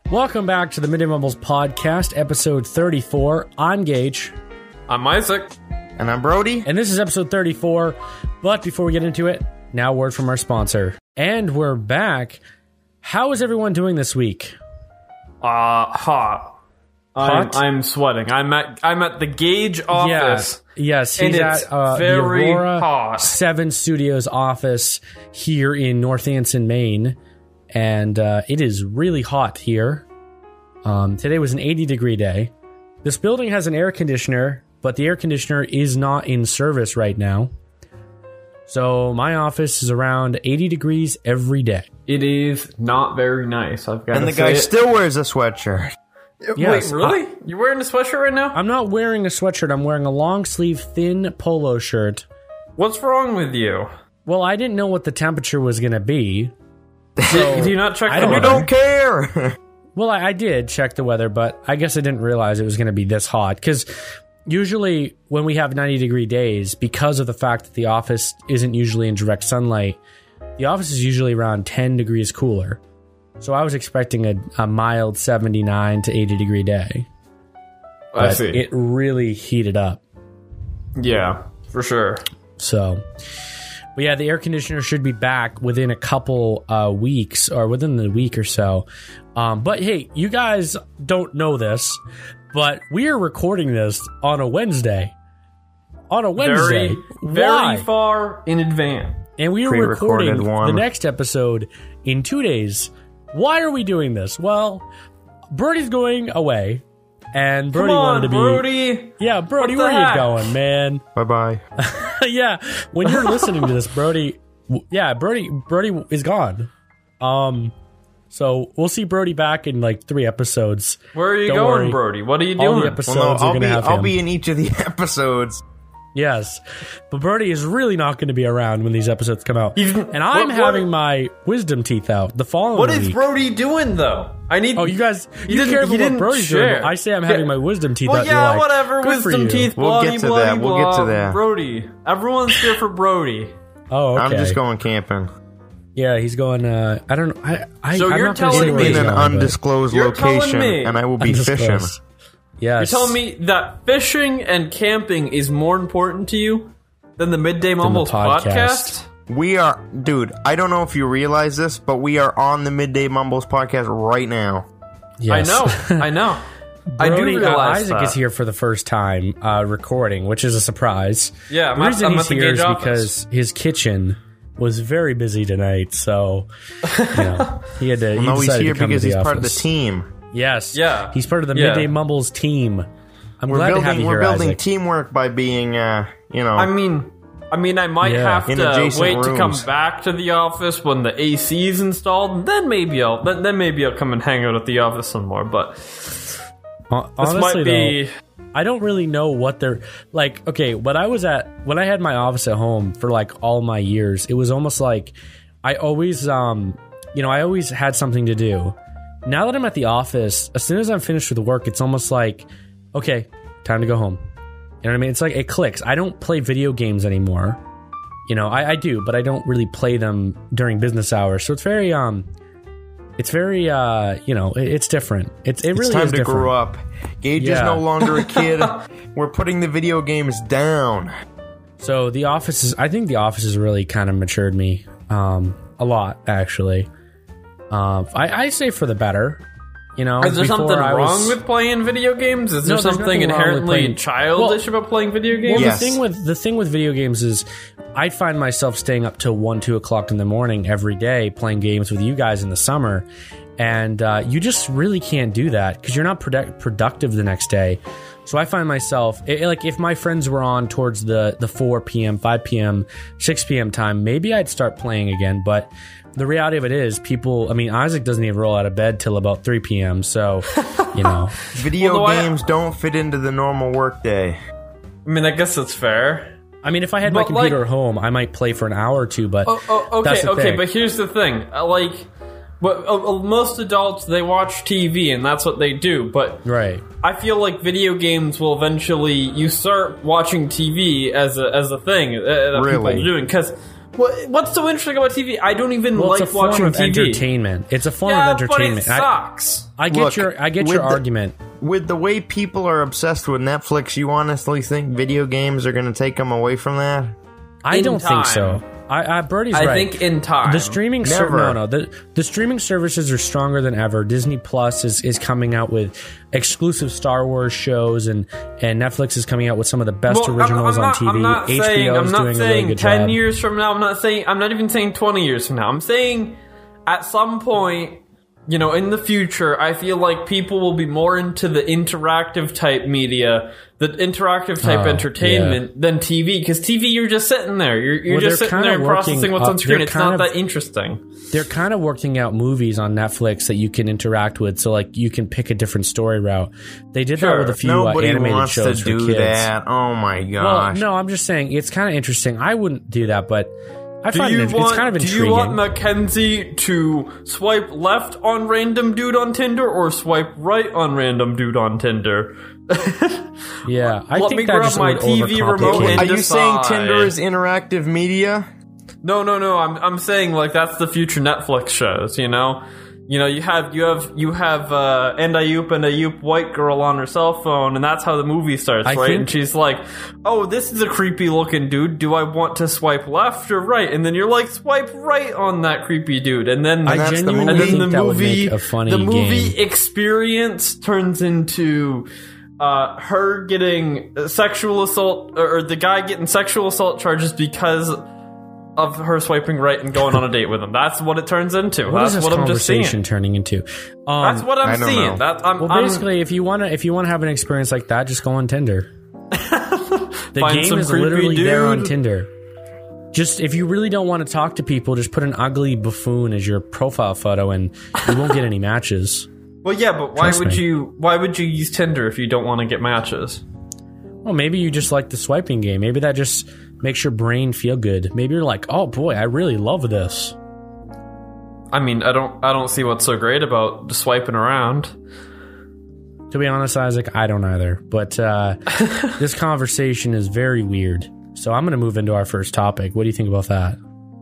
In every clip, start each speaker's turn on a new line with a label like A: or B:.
A: Welcome back to the Midday Mumbles podcast, episode 34. I'm Gage.
B: I'm Isaac.
C: And I'm Brody.
A: And this is episode 34. But before we get into it, now a word from our sponsor. And we're back. How is everyone doing this week?
B: Hot. I'm sweating. I'm at the Gage office.
A: Yes, he's at the Aurora
B: hot.
A: 7 Studios office here in North Anson, Maine. And it is really hot here. Today was an 80-degree day. This building has an air conditioner, but the air conditioner is not in service right now. So my office is around 80 degrees every day.
B: It is not very nice. I've got to say.
C: And the guy still wears a sweatshirt.
A: Yes,
B: wait, really? You're wearing a sweatshirt right now?
A: I'm not wearing a sweatshirt. I'm wearing a long-sleeve, thin polo shirt.
B: What's wrong with you?
A: Well, I didn't know what the temperature was going to be. So
B: Do you not check the
C: You
B: weather?
C: don't care.
A: Well, I did check the weather, but I guess I didn't realize it was going to be this hot. Because usually when we have 90-degree days, because of the fact that the office isn't usually in direct sunlight, the office is usually around 10 degrees cooler. So I was expecting a mild 79 to 80-degree day.
B: I
A: But
B: see.
A: it really heated up.
B: Yeah, for sure.
A: So, but yeah, the air conditioner should be back within a couple weeks, or within the week or so. But hey, you guys don't know this, but we are recording this on a Wednesday. On a Wednesday.
B: Very
A: Why?
B: far in advance.
A: And we are
C: Pre-recorded
A: recording
C: one.
A: the next episode in 2 days. Why are we doing this? Well, Brody's going away. And Brody
B: Come on,
A: wanted to be...
B: Brody.
A: Yeah, Brody,
B: What the
A: where are you
B: heck?
A: going, man?
C: Bye-bye.
A: Yeah, when you're listening to this, Brody is gone. So we'll see Brody back in like 3 episodes.
B: Where are you
A: Don't
B: going,
A: worry.
B: Brody? What are you
A: All the
B: doing?
A: episodes
C: Well, no,
A: are going to have him.
C: I'll be in each of the episodes.
A: Yes, but Brody is really not going to be around when these episodes come out.
B: He's-
A: And I'm
B: what-
A: having my wisdom teeth out the following
B: What
A: week.
B: is Brody doing, though? I need...
A: Oh, you guys, you
B: didn't-
A: care
B: he
A: about what
B: didn't
A: Brody's doing.
B: share.
A: but I say I'm having my wisdom teeth
B: Well,
A: out.
B: yeah,
A: you're like,
B: whatever.
A: good for
B: Wisdom
A: you.
B: teeth,
C: We'll
B: bloody,
C: get to
B: bloody,
C: that. We'll get to
B: blah.
C: that.
B: Brody. Everyone's here for Brody.
A: Oh, okay.
C: I'm just going camping.
A: Yeah, he's going. I don't know.
B: So
A: I'm
B: you're
A: not gonna say
B: telling
A: where
B: me-
A: he's
C: In an
A: going, but-
C: undisclosed
B: You're telling
C: location,
B: me-
C: and I will be fishing.
A: Undisclosed. Yes.
B: You're telling me that fishing and camping is more important to you than the Midday Mumbles podcast?
C: We are... Dude, I don't know if you realize this, but we are on the Midday Mumbles podcast right now.
A: Yes.
B: I know. I do
A: Brody,
B: realize
A: Isaac
B: that.
A: is here for the first time recording, which is a surprise.
B: Yeah,
A: the reason
B: I'm
A: he's
B: at the
A: here
B: Gage
A: is
B: office.
A: because his kitchen was very busy tonight, so he had to.
C: Well, no, he's
A: decided
C: here
A: to come
C: because
A: to
C: he's
A: the
C: part of the
A: office.
C: team.
A: Yes,
B: Yeah.
A: he's part of the
B: Yeah.
A: Midday Mumbles team. I'm glad to have you
C: We're
A: here,
C: building
A: Isaac.
C: teamwork by being,
B: I mean, I might
A: Yeah.
B: have
C: In
B: to
C: adjacent
B: wait to come
C: rooms.
B: back to the office when the AC is installed, and then maybe I'll come and hang out at the office some more. But this
A: Honestly,
B: might be.
A: though, I don't really know what they're like. Okay, when I had my office at home for like all my years, it was almost like I always, I always had something to do. Now that I'm at the office, as soon as I'm finished with work, it's almost like, okay, time to go home. You know what I mean? It's like it clicks. I don't play video games anymore. I do, but I don't really play them during business hours. So it's very, it's different. It really
C: It's time
A: is
C: to
A: different.
C: grow up. Gage is
A: Yeah.
C: no longer a kid. We're putting the video games down.
A: So I think the office has really kind of matured me a lot, actually. I say for the better.
B: Is there something wrong with playing video games? Is there
A: No, there's
B: something
A: nothing wrong with
B: inherently
A: playing-
B: childish about playing video games?
A: Well,
C: Yes.
A: the thing with video games is I find myself staying up till 1, 2 o'clock in the morning every day playing games with you guys in the summer. And you just really can't do that because you're not productive the next day. So I find myself, like if my friends were on towards the 4 p.m., 5 p.m., 6 p.m. time, maybe I'd start playing again. But the reality of it is Isaac doesn't even roll out of bed till about 3 p.m. So,
C: Video
B: Although
C: games don't fit into the normal workday.
B: I mean, I guess that's fair.
A: If I had my
B: But,
A: computer at home, I might play for an hour or two, but that's the
B: Okay,
A: thing.
B: but here's the thing. Most adults, they watch TV, and that's what they do, but
A: Right.
B: I feel like video games will eventually usurp watching TV as a thing that people
C: Really?
B: are doing, because What's so interesting about TV? I don't even
A: Well,
B: like
A: it's a form
B: watching
A: of
B: TV.
A: entertainment. It's a form of entertainment.
B: But it sucks.
A: I get
C: Look,
A: your argument.
C: With the way people are obsessed with Netflix, you honestly think video games are going to take them away from that?
A: I
B: In
A: don't think so.
B: time.
A: Birdie's
B: I
A: right.
B: think in time.
A: The streaming
C: Never.
A: the streaming services are stronger than ever. Disney Plus is coming out with exclusive Star Wars shows, and Netflix is coming out with some of the best originals on TV.
B: I'm not
A: HBO
B: saying,
A: is doing a really good
B: 10
A: job.
B: years from now. I'm not even saying 20 years from now. I'm saying at some point, you know, in the future, I feel like people will be more into the interactive type media, the interactive type entertainment than TV. Because TV, you're just sitting there. You're just sitting there and processing what's on screen. It's not that interesting.
A: They're kind of working out movies on Netflix that you can interact with, so like you can pick a different story route. They did that with a few
C: Nobody
A: animated
C: wants
A: shows
C: to
A: for
C: do
A: kids.
C: that. Oh my
A: Well,
C: gosh.
A: no, I'm just saying it's kind of interesting. I wouldn't do that, but I find it's kind of intriguing.
B: Do you want Mackenzie to swipe left on random dude on Tinder or swipe right on random dude on Tinder?
A: Yeah, I
B: Let
A: think
B: me
A: that
B: grab
A: just
B: my
A: would
B: TV remote
A: overcomplicate
B: and
C: Are you saying
B: decide.
C: Tinder is interactive media?
B: No. I'm saying like that's the future Netflix shows. You know, you have and Ayup white girl on her cell phone, and that's how the movie starts, right? And she's like, "Oh, this is a creepy looking dude. Do I want to swipe left or right?" And then you're like, "Swipe right on that creepy dude." And then
A: I
C: that's the
A: genuinely
C: movie.
A: think that would make a funny
B: the movie
A: game.
B: experience turns into her getting sexual assault, or the guy getting sexual assault charges because of her swiping right and going on a date with him. That's what it turns into.
A: What is
B: That's
A: this
B: what I'm just seeing.
A: conversation turning into?
B: That's what
C: I
B: I'm
C: don't
B: seeing.
C: know.
A: Well, basically, if you want to have an experience like that, just go on Tinder. The
B: Find
A: game
B: some
A: is
B: creepy
A: literally there on
B: dude.
A: Tinder. Just if you really don't want to talk to people, just put an ugly buffoon as your profile photo, and you won't get any matches.
B: Well, yeah, but why
A: Trust
B: would
A: me.
B: you? Why would you use Tinder if you don't want to get matches?
A: Well, maybe you just like the swiping game. Maybe that just makes your brain feel good. Maybe you're like, oh boy, I really love this.
B: I mean, I don't see what's so great about just swiping around.
A: To be honest, Isaac, I don't either. But this conversation is very weird. So I'm going to move into our first topic. What do you think about that?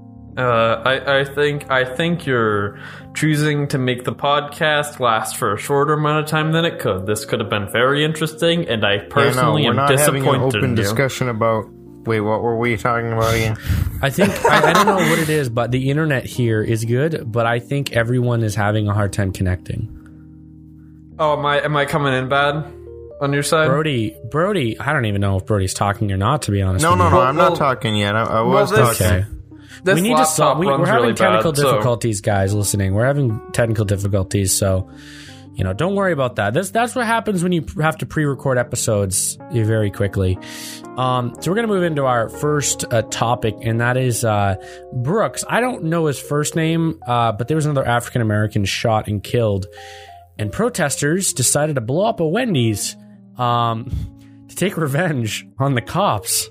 B: I think you're choosing to make the podcast last for a shorter amount of time than it could. This could have been very interesting, and I personally
C: we're
B: am
C: not having
B: disappointed
C: an open
B: in you.
C: discussion about. Wait, what were we talking about again?
A: I think, I don't know what it is, but the internet here is good, but I think everyone is having a hard time connecting.
B: Oh, am I coming in bad on your side?
A: Brody, I don't even know if Brody's talking or not, to be honest
C: No,
A: with
C: no,
A: you.
C: no. I'm
B: Well,
C: not talking yet. I was
B: this-
C: talking.
A: Okay.
B: This
A: We need to solve.
B: laptop
A: We're
B: runs
A: having
B: really
A: technical
B: bad, so-
A: difficulties, guys. Listening, we're having technical difficulties, so don't worry about that. That's what happens when you have to pre-record episodes very quickly. So we're gonna move into our first topic, and that is Brooks. I don't know his first name, but there was another African American shot and killed, and protesters decided to blow up a Wendy's to take revenge on the cops.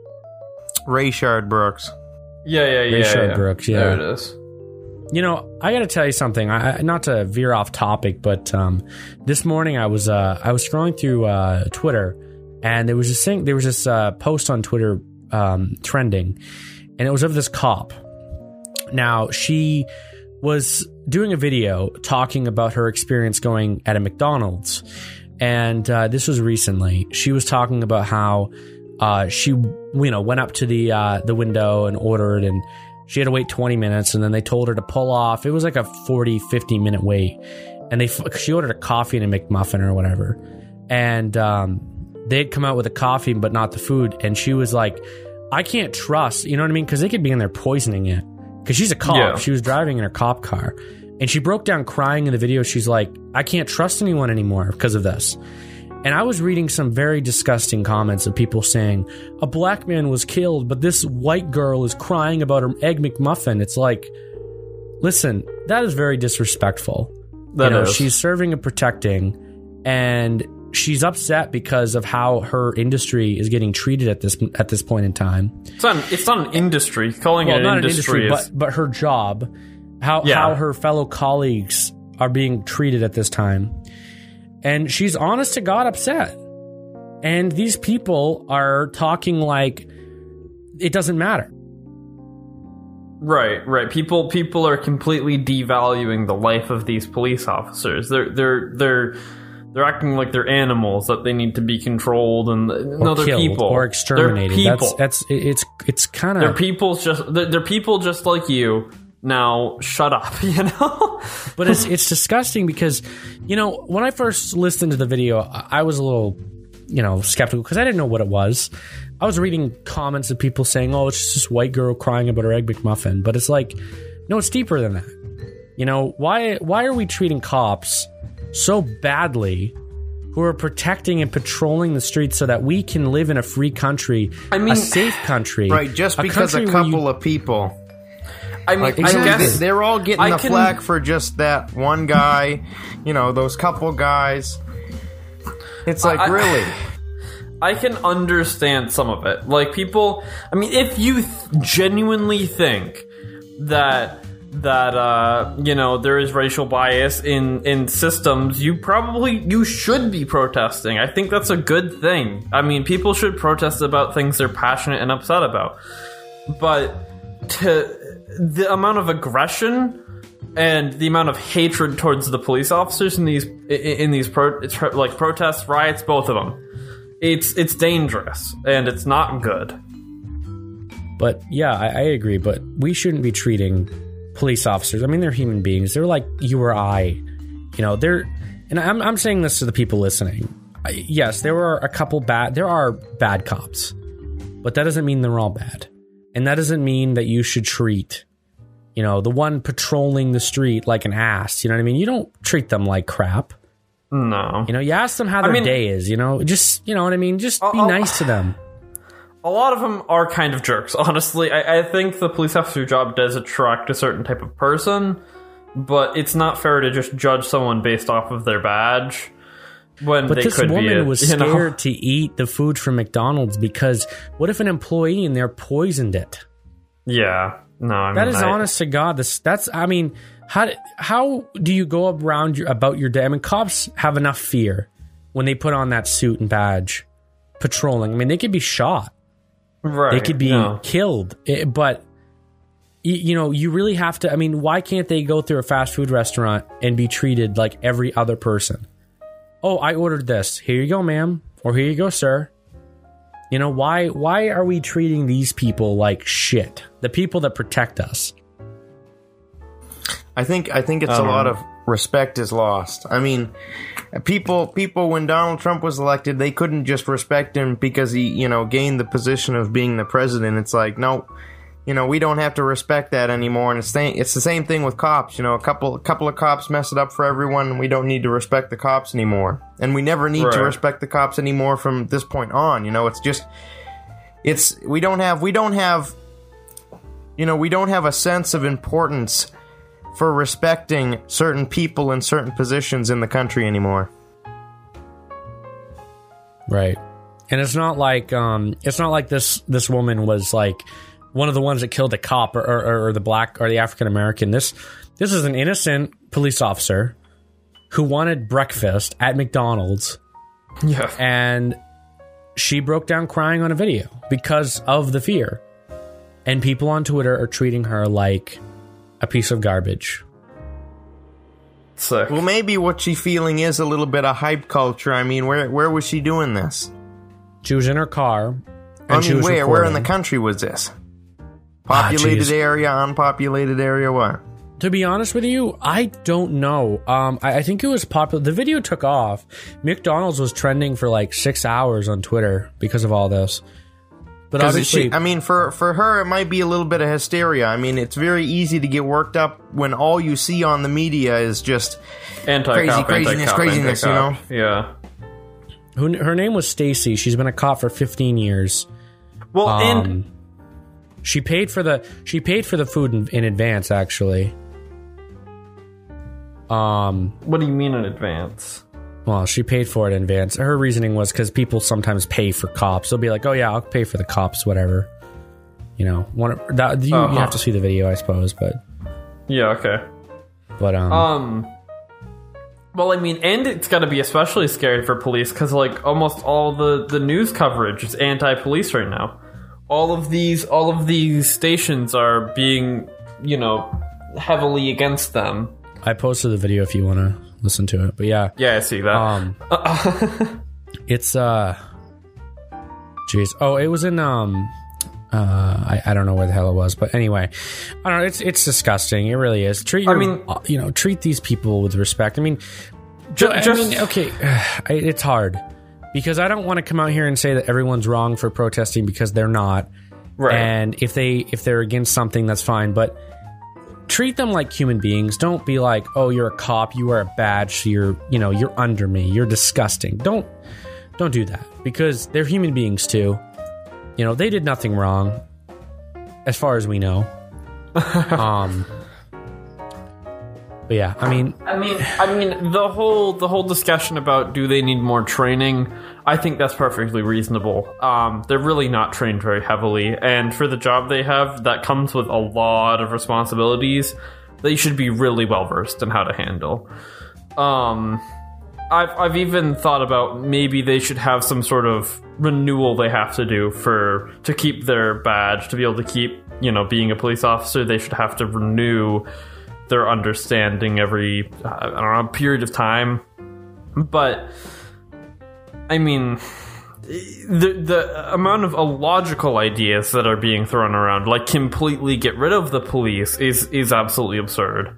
C: Rayshard Brooks.
B: Yeah.
A: Rayshard Brooks, yeah.
B: There it is.
A: I got to tell you something. Not to veer off topic, but this morning I was scrolling through Twitter, and there was this post on Twitter trending, and it was of this cop. Now, she was doing a video talking about her experience going at a McDonald's, and this was recently. She was talking about how she went up to the window and ordered, and she had to wait 20 minutes, and then they told her to pull off. It was like a 40-50 minute wait, and she ordered a coffee and a McMuffin or whatever, and they'd come out with a coffee but not the food, and she was like, I can't trust, you know what I mean, because they could be in there poisoning it, because she's a cop.
B: Yeah.
A: She was driving in her cop car, and she broke down crying in the video. She's like, I can't trust anyone anymore because of this. And I was reading some very disgusting comments of people saying, a black man was killed, but this white girl is crying about her Egg McMuffin. It's like, listen, that is very disrespectful.
B: That is.
A: She's serving and protecting, and she's upset because of how her industry is getting treated at this point in time.
B: It's not an industry. Calling it
A: Not
B: an industry is...
A: but her job, how her fellow colleagues are being treated at this time. And she's honest to God upset. And these people are talking like it doesn't matter.
B: Right. People are completely devaluing the life of these police officers. They're acting like they're animals that they need to be controlled, and no, they're
A: killed,
B: people
A: or exterminated.
B: They're people.
A: It's kind of
B: they're people just like you. Now shut up, you know.
A: But it's disgusting because, you know, when I first listened to the video, I was a little, you know, skeptical because I didn't know what it was. I was reading comments of people saying, "Oh, it's just this white girl crying about her Egg McMuffin," but it's like, no, it's deeper than that. You know, why are we treating cops so badly, who are protecting and patrolling the streets so that we can live in a free country, a safe country,
C: right? Just because a couple of people.
B: I mean,
C: like,
B: I guess
C: they're all getting the flack for just that one guy, you know, those couple guys. It's like, really?
B: I can understand some of it. Like, people, I mean, if you genuinely think that you know, there is racial bias in systems, you should be protesting. I think that's a good thing. I mean, people should protest about things they're passionate and upset about. But the amount of aggression and the amount of hatred towards the police officers in these protests, riots, both of them, it's dangerous and it's not good.
A: But yeah, I agree. But we shouldn't be treating police officers. I mean, they're human beings. They're like you or I. You know, and I'm saying this to the people listening. Yes, there are bad cops, but that doesn't mean they're all bad. And that doesn't mean that you should treat, you know, the one patrolling the street like an ass. You know what I mean? You don't treat them like crap.
B: No.
A: You know, you ask them how their day is, you know, just, you know what I mean? Just be nice to them.
B: A lot of them are kind of jerks, honestly. I think the police officer job does attract a certain type of person, but it's not fair to just judge someone based off of their badge. But
A: this woman was scared to eat the food from McDonald's because what if an employee in there poisoned it?
B: Yeah, no, I mean,
A: that is honest to God. That's I mean, how do you go around about your day? I mean, cops have enough fear when they put on that suit and badge, patrolling. I mean, they could be shot,
B: right?
A: They could be killed, but you know, you really have to. I mean, why can't they go through a fast food restaurant and be treated like every other person? Oh, I ordered this. Here you go, ma'am. Or here you go, sir. You know, why are we treating these people like shit? The people that protect us.
C: I think it's a lot of respect is lost. I mean, people when Donald Trump was elected, they couldn't just respect him because he, you know, gained the position of being the president. It's like, no, you know, we don't have to respect that anymore. And it's the same thing with cops. You know, a couple of cops mess it up for everyone. We don't need to respect the cops anymore, and we never need to respect the cops anymore from this point on. You know, we don't have a sense of importance for respecting certain people in certain positions in the country anymore. Right.
A: And it's not like this woman was like one of the ones that killed the cop or the black or the African American. This is an innocent police officer who wanted breakfast at McDonald's.
B: Yeah.
A: And she broke down crying on a video because of the fear. And people on Twitter are treating her like a piece of garbage.
B: Sick.
C: Well, maybe what she's feeling is a little bit of hype culture. I mean, where was she doing this?
A: She was in her car.
C: I mean, where in the country was this? Populated area, unpopulated area, what?
A: To be honest with you, I don't know. I think it was popular. The video took off. McDonald's was trending for like 6 hours on Twitter because of all this. But obviously,
C: I mean, for her, it might be a little bit of hysteria. I mean, it's very easy to get worked up when all you see on the media is just craziness, you know?
B: Yeah.
A: Her name was Stacy. She's been a cop for 15 years.
B: Well, and
A: she paid for the food in advance, actually.
B: What do you mean in advance?
A: Well, she paid for it in advance. Her reasoning was because people sometimes pay for cops. They'll be like, "Oh yeah, I'll pay for the cops, whatever." You know, you have to see the video, I suppose, but
B: yeah, okay.
A: But
B: well, I mean, and it's got to be especially scary for police because like almost all the news coverage is anti-police right now. all of these stations are being, heavily against them.
A: I posted the video if you want to listen to it, but yeah.
B: Yeah, I see that.
A: It's jeez. Oh, it was in I don't know where the hell it was, but anyway, I don't know. It's disgusting. It really is. Treat these people with respect. I mean, okay, it's hard because I don't want to come out here and say that everyone's wrong for protesting because they're not. Right. And if they're against something, that's fine. But treat them like human beings. Don't be like, oh, you're a cop, you wear a badge, so you're under me, you're disgusting. Don't do that because they're human beings too. They did nothing wrong, as far as we know. But yeah, I mean,
B: the whole discussion about do they need more training? I think that's perfectly reasonable. They're really not trained very heavily, and for the job they have, that comes with a lot of responsibilities. They should be really well versed in how to handle. I've even thought about maybe they should have some sort of renewal they have to do to keep their badge, to be able to keep, being a police officer. They should have to renew their understanding every, period of time. But, I mean, the amount of illogical ideas that are being thrown around, like completely get rid of the police, is absolutely absurd.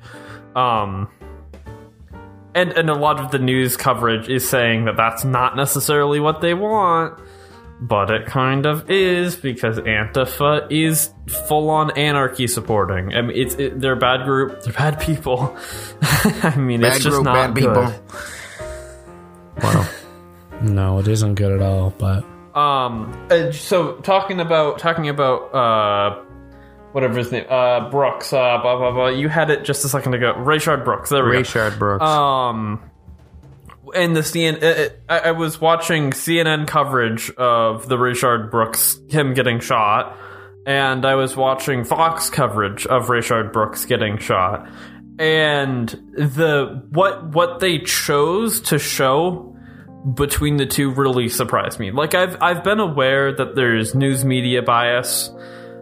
B: And a lot of the news coverage is saying that that's not necessarily what they want, but it kind of is, because Antifa is full-on anarchy supporting. I mean, they're a bad group, they're bad people. I mean, bad it's just group, not bad good. People.
A: Wow. No, it isn't good at all, but...
B: So, talking about whatever his name, Brooks, blah, blah, blah. You had it just a second ago. Rayshard Brooks. There we go.
C: Rayshard Brooks.
B: And the CNN, I was watching CNN coverage of the Rayshard Brooks, him getting shot, and I was watching Fox coverage of Rayshard Brooks getting shot. And what they chose to show between the two really surprised me. Like, I've been aware that there's news media bias,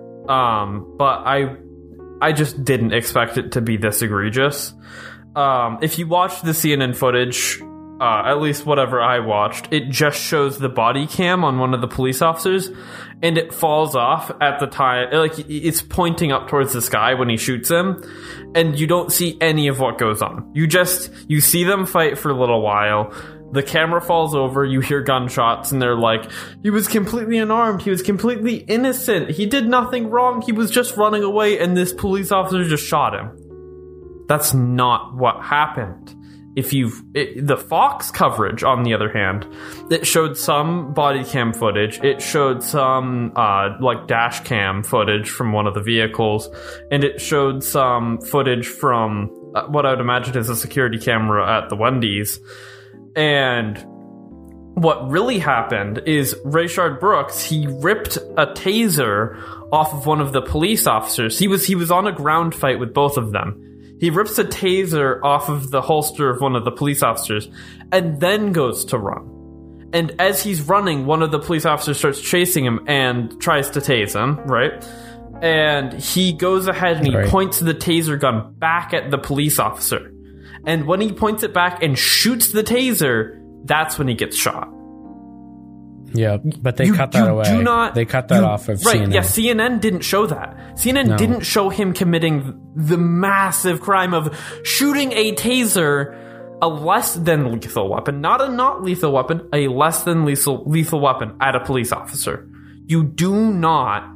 B: but I just didn't expect it to be this egregious. If you watch the CNN footage, at least whatever I watched, it just shows the body cam on one of the police officers, and it falls off at the time. Like, it's pointing up towards the sky when he shoots him, and you don't see any of what goes on. You see them fight for a little while. The camera falls over, you hear gunshots, and they're like, he was completely unarmed, he was completely innocent, he did nothing wrong, he was just running away, and this police officer just shot him. That's not what happened. The Fox coverage, on the other hand, it showed some body cam footage, it showed some, dash cam footage from one of the vehicles, and it showed some footage from what I would imagine is a security camera at the Wendy's. And what really happened is Rayshard Brooks, he ripped a taser off of one of the police officers. He was on a ground fight with both of them. He rips a taser off of the holster of one of the police officers and then goes to run. And as he's running, one of the police officers starts chasing him and tries to tase him, right? And he goes ahead and he points the taser gun back at the police officer. And when he points it back and shoots the taser, that's when he gets shot.
A: Yeah, but they cut that away. They cut that off of CNN.
B: Right, yeah, CNN didn't show that. CNN didn't show him committing the massive crime of shooting a taser, a less than lethal weapon, not a not lethal weapon, a less than lethal weapon at a police officer. You do not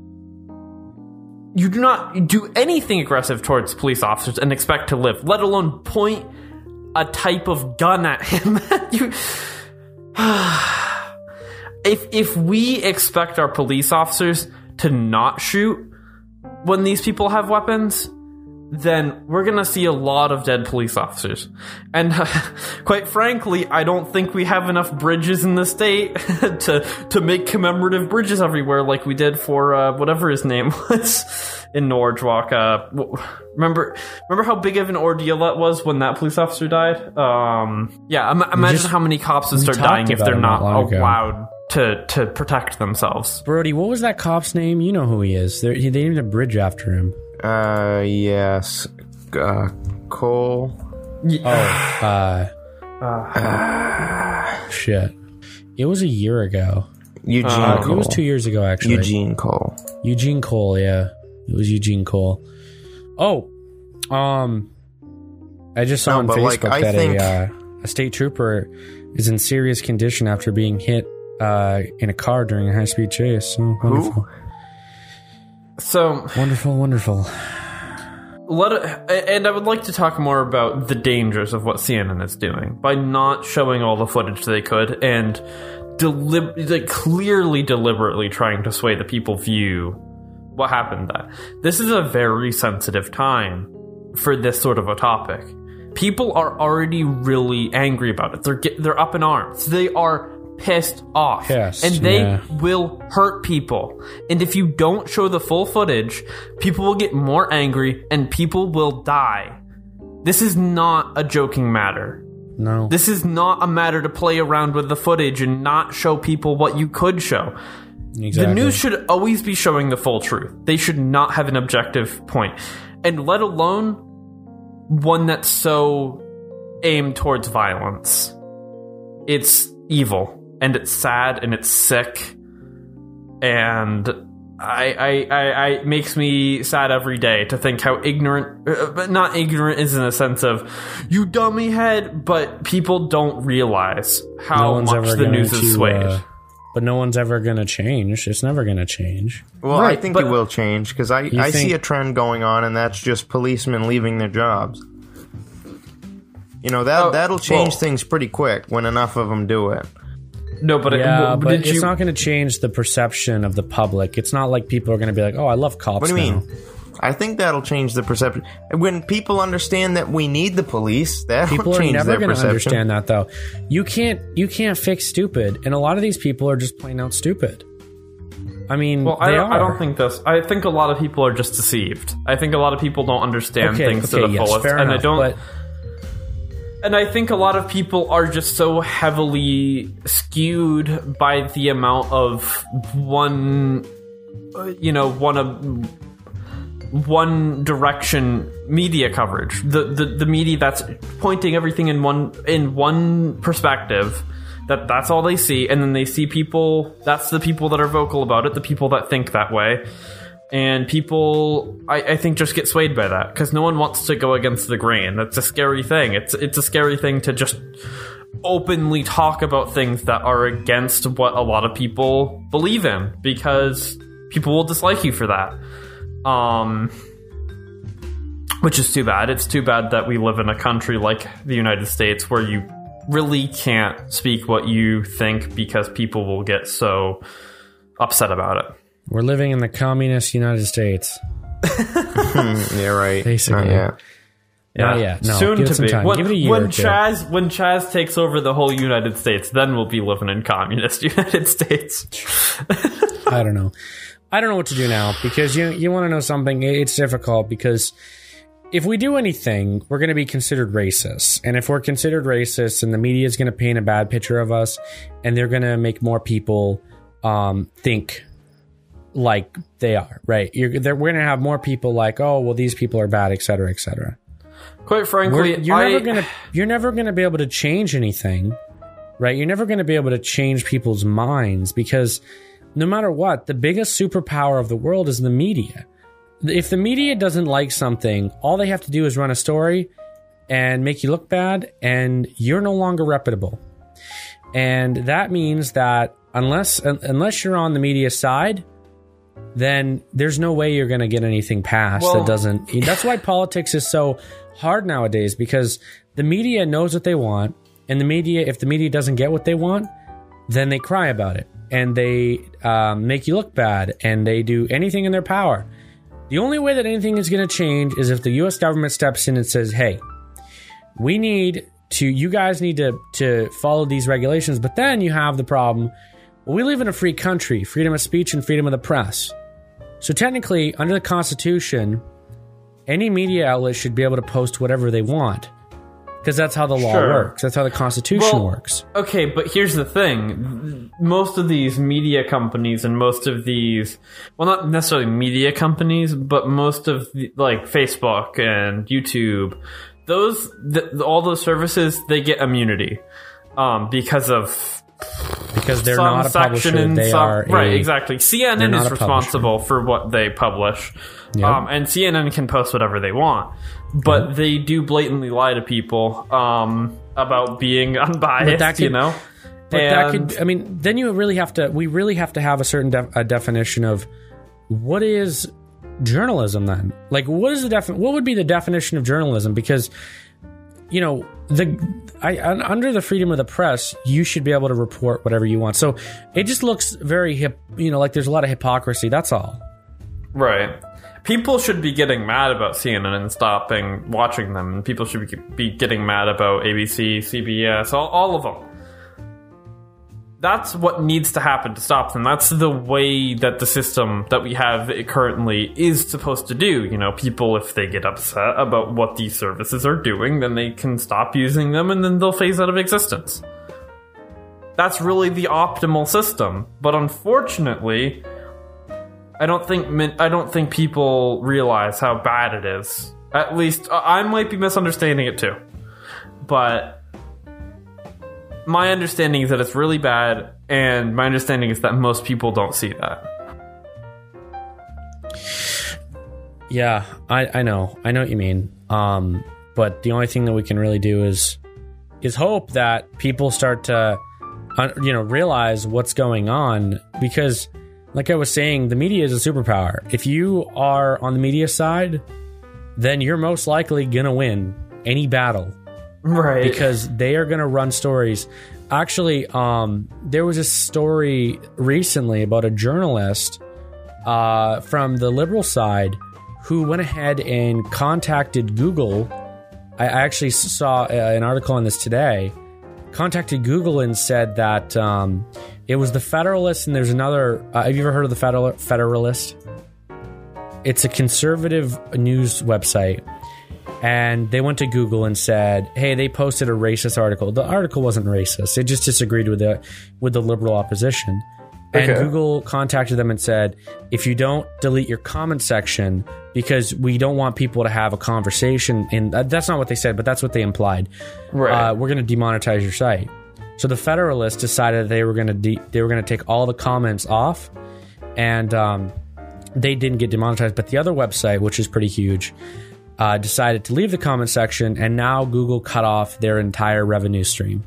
B: do anything aggressive towards police officers and expect to live, let alone point a type of gun at him. If we expect our police officers to not shoot when these people have weapons, then we're going to see a lot of dead police officers. And quite frankly, I don't think we have enough bridges in the state to make commemorative bridges everywhere like we did for whatever his name was in Norwalk. Remember how big of an ordeal that was when that police officer died? Imagine how many cops would start dying if they're not allowed to protect themselves.
A: Brody, what was that cop's name? You know who he is. They named a bridge after him.
C: Yes. Cole.
A: Shit. It was a year ago.
C: Eugene Cole.
A: It was 2 years ago, actually.
C: Eugene Cole.
A: Eugene Cole, yeah. It was Eugene Cole. Oh, I just saw on Facebook that a state trooper is in serious condition after being hit in a car during a high-speed chase. So wonderful.
C: Who?
B: So
A: wonderful.
B: And I would like to talk more about the dangers of what CNN is doing by not showing all the footage they could and clearly deliberately trying to sway the people view what happened. That this is a very sensitive time for this sort of a topic. People are already really angry about it. They're up in arms. They are pissed off.
A: Yes,
B: and they will hurt people. And if you don't show the full footage, people will get more angry and people will die. This is not a joking matter.
A: No.
B: This is not a matter to play around with the footage and not show people what you could show.
A: Exactly.
B: The news should always be showing the full truth. They should not have an objective point. And let alone one that's so aimed towards violence. It's evil. And it's sad and it's sick, and I makes me sad every day to think how ignorant, but not ignorant is in a sense of you dummy head, but people don't realize how much the news is swayed.
A: But no one's ever going to change. It's never going to change.
C: Well, right, I think it will change because I see a trend going on, and that's just policemen leaving their jobs. You know that'll change things pretty quick when enough of them do it.
B: No, but
A: it's not going to change the perception of the public. It's not like people are going to be like, "Oh, I love cops."
C: What do you mean? I think that'll change the perception. When people understand that we need the police, that'll
A: people
C: change
A: are never
C: going to
A: understand that, though. You can't fix stupid, and a lot of these people are just plain out stupid. I mean, I
B: don't think this. I think a lot of people are just deceived. I think a lot of people don't understand things to the fullest,
A: fair enough,
B: I don't. And I think a lot of people are just so heavily skewed by the amount of one direction media coverage. The media that's pointing everything in one perspective. That's all they see, and then they see people. That's the people that are vocal about it. The people that think that way. And people, I think, just get swayed by that because no one wants to go against the grain. That's a scary thing. It's a scary thing to just openly talk about things that are against what a lot of people believe in because people will dislike you for that. Which is too bad. It's too bad that we live in a country like the United States where you really can't speak what you think because people will get so upset about it.
A: We're living in the communist United States.
C: Yeah, right.
A: Basically.
C: Yeah.
A: No,
B: soon
A: give
B: to
A: it some
B: be.
A: time. Give it a year
B: when Chaz takes over the whole United States, then we'll be living in communist United States.
A: I don't know what to do now because you want to know something. It's difficult because if we do anything, we're going to be considered racist, and if we're considered racist, then the media is going to paint a bad picture of us, and they're going to make more people think like they are, right? We're going to have more people like, oh, well, these people are bad, et cetera, et cetera.
B: Quite frankly,
A: you're never going to be able to change anything, right? You're never going to be able to change people's minds because no matter what, the biggest superpower of the world is the media. If the media doesn't like something, all they have to do is run a story and make you look bad, and you're no longer reputable. And that means that unless you're on the media side, then there's no way you're going to get anything passed that doesn't... That's why politics is so hard nowadays, because the media knows what they want, and if the media doesn't get what they want, then they cry about it, and they make you look bad, and they do anything in their power. The only way that anything is going to change is if the U.S. government steps in and says, hey, you guys need to follow these regulations, but then you have the problem, well, we live in a free country, freedom of speech and freedom of the press. So technically, under the Constitution, any media outlet should be able to post whatever they want. Because that's how the law works. That's how the Constitution works.
B: Okay, but here's the thing. Most of these media companies and most of these... Well, not necessarily media companies, but most of like Facebook and YouTube, all those services, they get immunity because they're not a publisher. They are exactly. CNN is responsible for what they publish. Yep. And CNN can post whatever they want. But they do blatantly lie to people about being unbiased,
A: then we really have to have a certain definition of what is journalism then? Like, what would be the definition of journalism? Because, under the freedom of the press, you should be able to report whatever you want. So it just looks very like there's a lot of hypocrisy. That's all.
B: Right. People should be getting mad about CNN and stopping watching them. And people should be getting mad about ABC, CBS, all of them. That's what needs to happen to stop them. That's the way that the system that we have currently is supposed to do. People, if they get upset about what these services are doing, then they can stop using them and then they'll phase out of existence. That's really the optimal system. But unfortunately... I don't think people realize how bad it is. At least I might be misunderstanding it too. But my understanding is that it's really bad, and my understanding is that most people don't see that.
A: Yeah, I know what you mean. But the only thing that we can really do is hope that people start to realize what's going on, because like I was saying, the media is a superpower. If you are on the media side, then you're most likely going to win any battle.
B: Right.
A: Because they are going to run stories. Actually, there was a story recently about a journalist from the liberal side who went ahead and contacted Google. I actually saw an article on this today. Contacted Google and said that... it was the Federalist, and there's another... have you ever heard of the Federalist? It's a conservative news website. And they went to Google and said, hey, they posted a racist article. The article wasn't racist. It just disagreed with the liberal opposition. And Google contacted them and said, if you don't delete your comment section, because we don't want people to have a conversation... and that's not what they said, but that's what they implied.
B: Right.
A: We're going to demonetize your site. So the Federalists decided they were going to take all the comments off, and they didn't get demonetized. But the other website, which is pretty huge, decided to leave the comment section, and now Google cut off their entire revenue stream.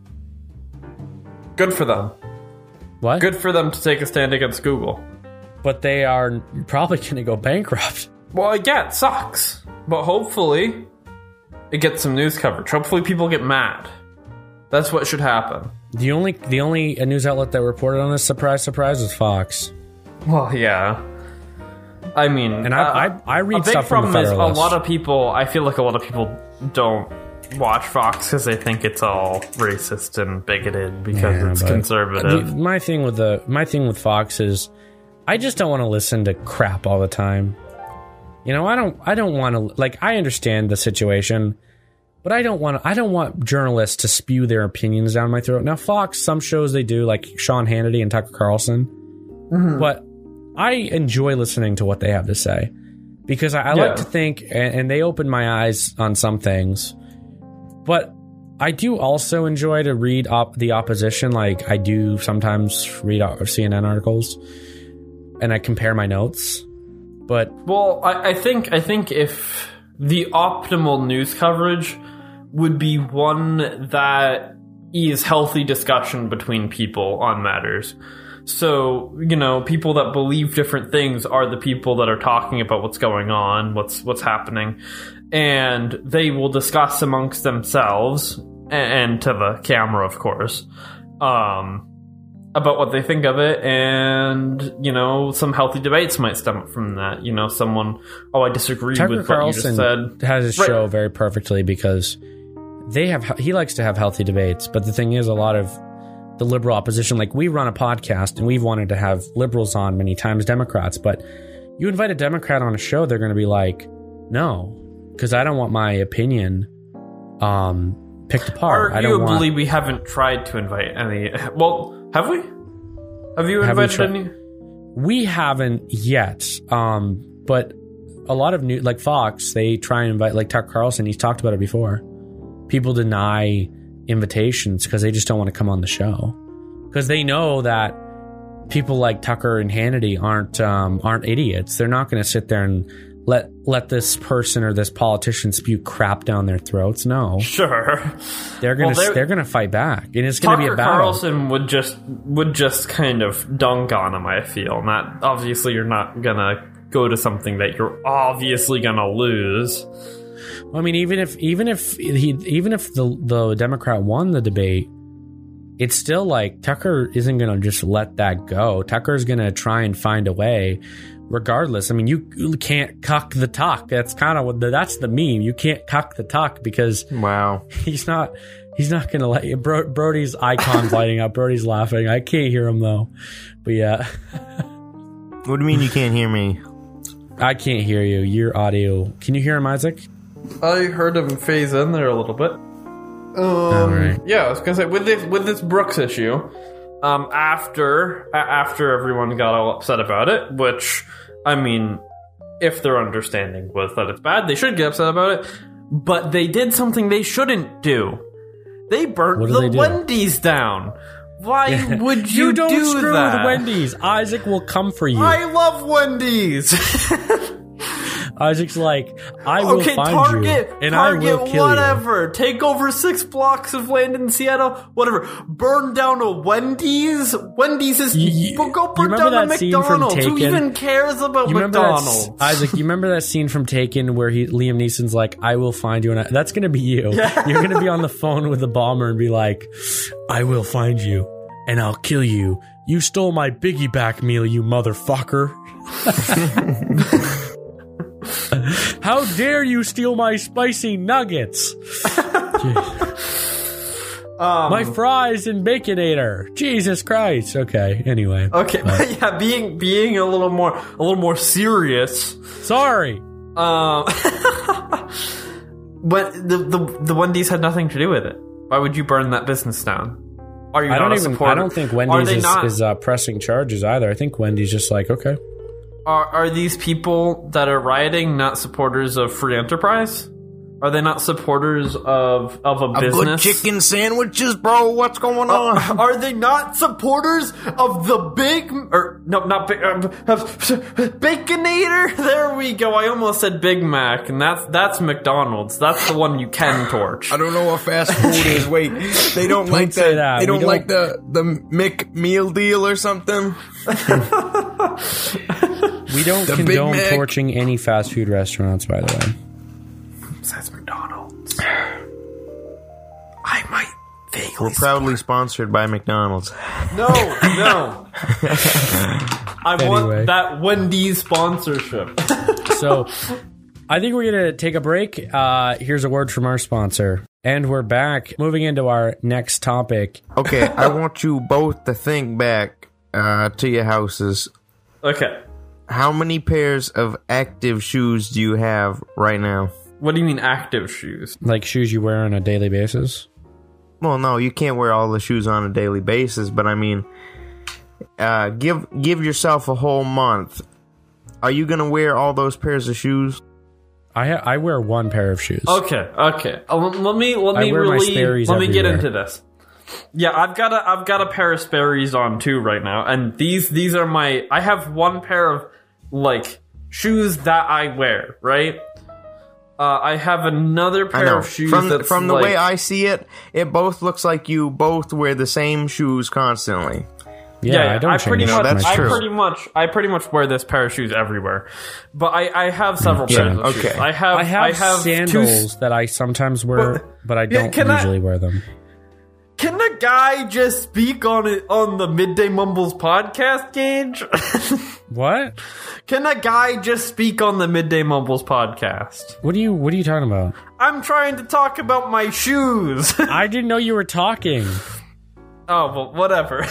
B: Good for them.
A: What?
B: Good for them to take a stand against Google.
A: But they are probably going to go bankrupt.
B: Well, yeah, it sucks. But hopefully it gets some news coverage. Hopefully people get mad. That's what should happen.
A: The only news outlet that reported on this, surprise, was Fox.
B: Well, yeah. I mean... And
A: I read stuff from the Federalist.
B: I feel like a lot of people don't watch Fox because they think it's all racist and bigoted because it's conservative.
A: My thing with Fox is I just don't want to listen to crap all the time. I don't want to... Like, I understand the situation... But I don't want journalists to spew their opinions down my throat. Now, Fox, some shows they do, like Sean Hannity and Tucker Carlson. Mm-hmm. But I enjoy listening to what they have to say. Because I like to think, and they open my eyes on some things. But I do also enjoy to read the opposition. Like, I do sometimes read CNN articles. And I compare my notes. But...
B: Well, I think if the optimal news coverage... would be one that is healthy discussion between people on matters. So, people that believe different things are the people that are talking about what's going on, what's happening, and they will discuss amongst themselves, and to the camera, of course, about what they think of it, and, some healthy debates might stem from that. Someone, I disagree with what you just said.
A: Has his show very perfectly because... he likes to have healthy debates, but the thing is, a lot of the liberal opposition, like we run a podcast and we've wanted to have liberals on many times, Democrats, but you invite a Democrat on a show, they're going to be like, no, because I don't want my opinion picked apart.
B: Arguably, we haven't tried to invite any. Well, have we? Have you invited any?
A: We haven't yet. But a lot of new, like Fox, they try and invite, like Tucker Carlson. He's talked about it before. People deny invitations because they just don't want to come on the show because they know that people like Tucker and Hannity aren't idiots. They're not going to sit there and let this person or this politician spew crap down their throats. No,
B: sure,
A: they're gonna fight back, and it's gonna be a battle.
B: Carlson would just kind of dunk on him. I feel not. Obviously, you're not gonna go to something that you're obviously gonna lose.
A: I mean, even if the Democrat won the debate, it's still like Tucker isn't gonna just let that go. Tucker's gonna try and find a way. Regardless, I mean, you can't cuck the tuck. That's kind of that's the meme. You can't cuck the tuck because he's not gonna let you. Brody's icon's lighting up. Brody's laughing. I can't hear him though, but yeah.
C: What do you mean you can't hear me?
A: I can't hear you. Your audio. Can you hear him, Isaac?
B: I heard him phase in there a little bit.
A: All right.
B: Yeah, I was gonna say with this Brooks issue. After everyone got all upset about it, which, I mean, if their understanding was that it's bad, they should get upset about it. But they did something they shouldn't do. They burnt the Wendy's down. Why would you
A: don't
B: do
A: screw
B: that?
A: with Wendy's. Isaac will come for you.
B: I love Wendy's.
A: Isaac's like, I will find you, and I will kill
B: whatever. Take over 6 blocks of land in Seattle, whatever. Burn down a Wendy's. Wendy's is go burn down a McDonald's. Who even cares about McDonald's?
A: Isaac, you remember that scene from Taken where Liam Neeson's like, I will find you, and that's gonna be you. Yeah. You're gonna be on the phone with the bomber and be like, I will find you, and I'll kill you. You stole my Biggie back meal, you motherfucker. How dare you steal my spicy nuggets? My fries and Baconator. Jesus Christ. Okay, anyway.
B: Okay, but yeah, being a little more serious.
A: Sorry.
B: But the Wendy's had nothing to do with it. Why would you burn that business down? Are you not a supporter?
A: I don't think Wendy's is pressing charges either. I think Wendy's just like, okay.
B: Are these people that are rioting not supporters of free enterprise? Are they not supporters of a business?
C: Good chicken sandwiches, bro. What's going on?
B: Are they not supporters of the Baconator? There we go. I almost said Big Mac, and that's McDonald's. That's the one you can torch.
C: I don't know what fast food is. Wait, they don't like that. They don't like the McMeal deal or something.
A: We don't condone torching any fast food restaurants, by the way.
B: Besides McDonald's. I might vaguely.
C: We're proudly sponsored by McDonald's.
B: No. I want that Wendy's sponsorship.
A: So, I think we're going to take a break. Here's a word from our sponsor. And we're back. Moving into our next topic.
C: Okay, I want you both to think back to your houses.
B: Okay.
C: How many pairs of active shoes do you have right now?
B: What do you mean active shoes?
A: Like shoes you wear on a daily basis?
C: Well, no, you can't wear all the shoes on a daily basis, but I mean, give yourself a whole month. Are you going to wear all those pairs of shoes?
A: I wear one pair of shoes.
B: Okay. Let me get into this. Yeah, I've got a pair of Sperry's on too right now, and these are I have one pair of like shoes that I wear, right? I have another pair of shoes
C: from the way I see it, it both looks like you both wear the same shoes constantly.
A: Yeah, I pretty
B: much wear this pair of shoes everywhere. But I have several pairs of shoes. I have
A: sandals that I sometimes wear, but I don't usually wear them.
B: Can the guy just speak on the Midday Mumbles podcast, Gage?
A: What?
B: Can a guy just speak on the Midday Mumbles podcast?
A: What are you talking about?
B: I'm trying to talk about my shoes.
A: I didn't know you were talking.
B: Oh, well, whatever.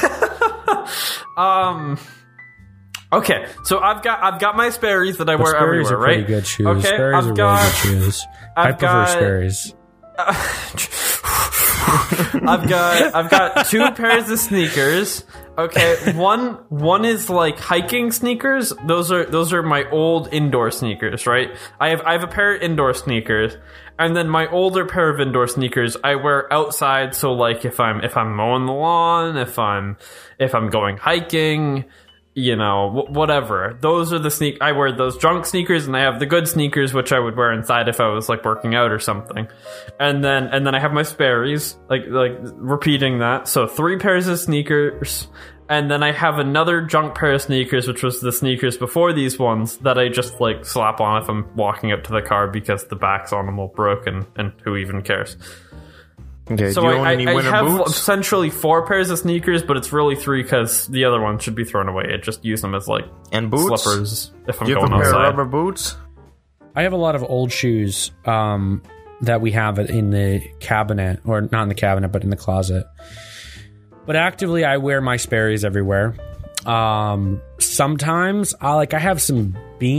B: Okay, so I've got my Sperry's that I wear everywhere, right?
A: Sperry's are pretty good shoes. Okay, Sperry's are really good shoes. I prefer Sperry's.
B: I've got 2 pairs of sneakers. Okay, one is like hiking sneakers. Those are my old indoor sneakers, right? I have a pair of indoor sneakers, and then my older pair of indoor sneakers I wear outside. So like if I'm mowing the lawn, if I'm going hiking, you know, whatever. Those are the I wear those junk sneakers, and I have the good sneakers, which I would wear inside if I was like working out or something. And then I have my Sperry's, like repeating that. So 3 pairs of sneakers, and then I have another junk pair of sneakers, which was the sneakers before these ones that I just like slap on if I'm walking up to the car because the backs on them will broken, and who even cares?
C: Okay,
B: so
C: do you own
B: I
C: any winter
B: have
C: boots?
B: essentially 4 pairs of sneakers, but it's really 3 because the other ones should be thrown away. I just use them as like
C: And boots?
B: slippers if I'm
C: Do you have
B: going
C: a pair
B: outside.
C: of rubber boots?
A: I have a lot of old shoes that we have in the cabinet, or not in the cabinet, but in the closet. But actively, I wear my Sperry's everywhere. Sometimes I have some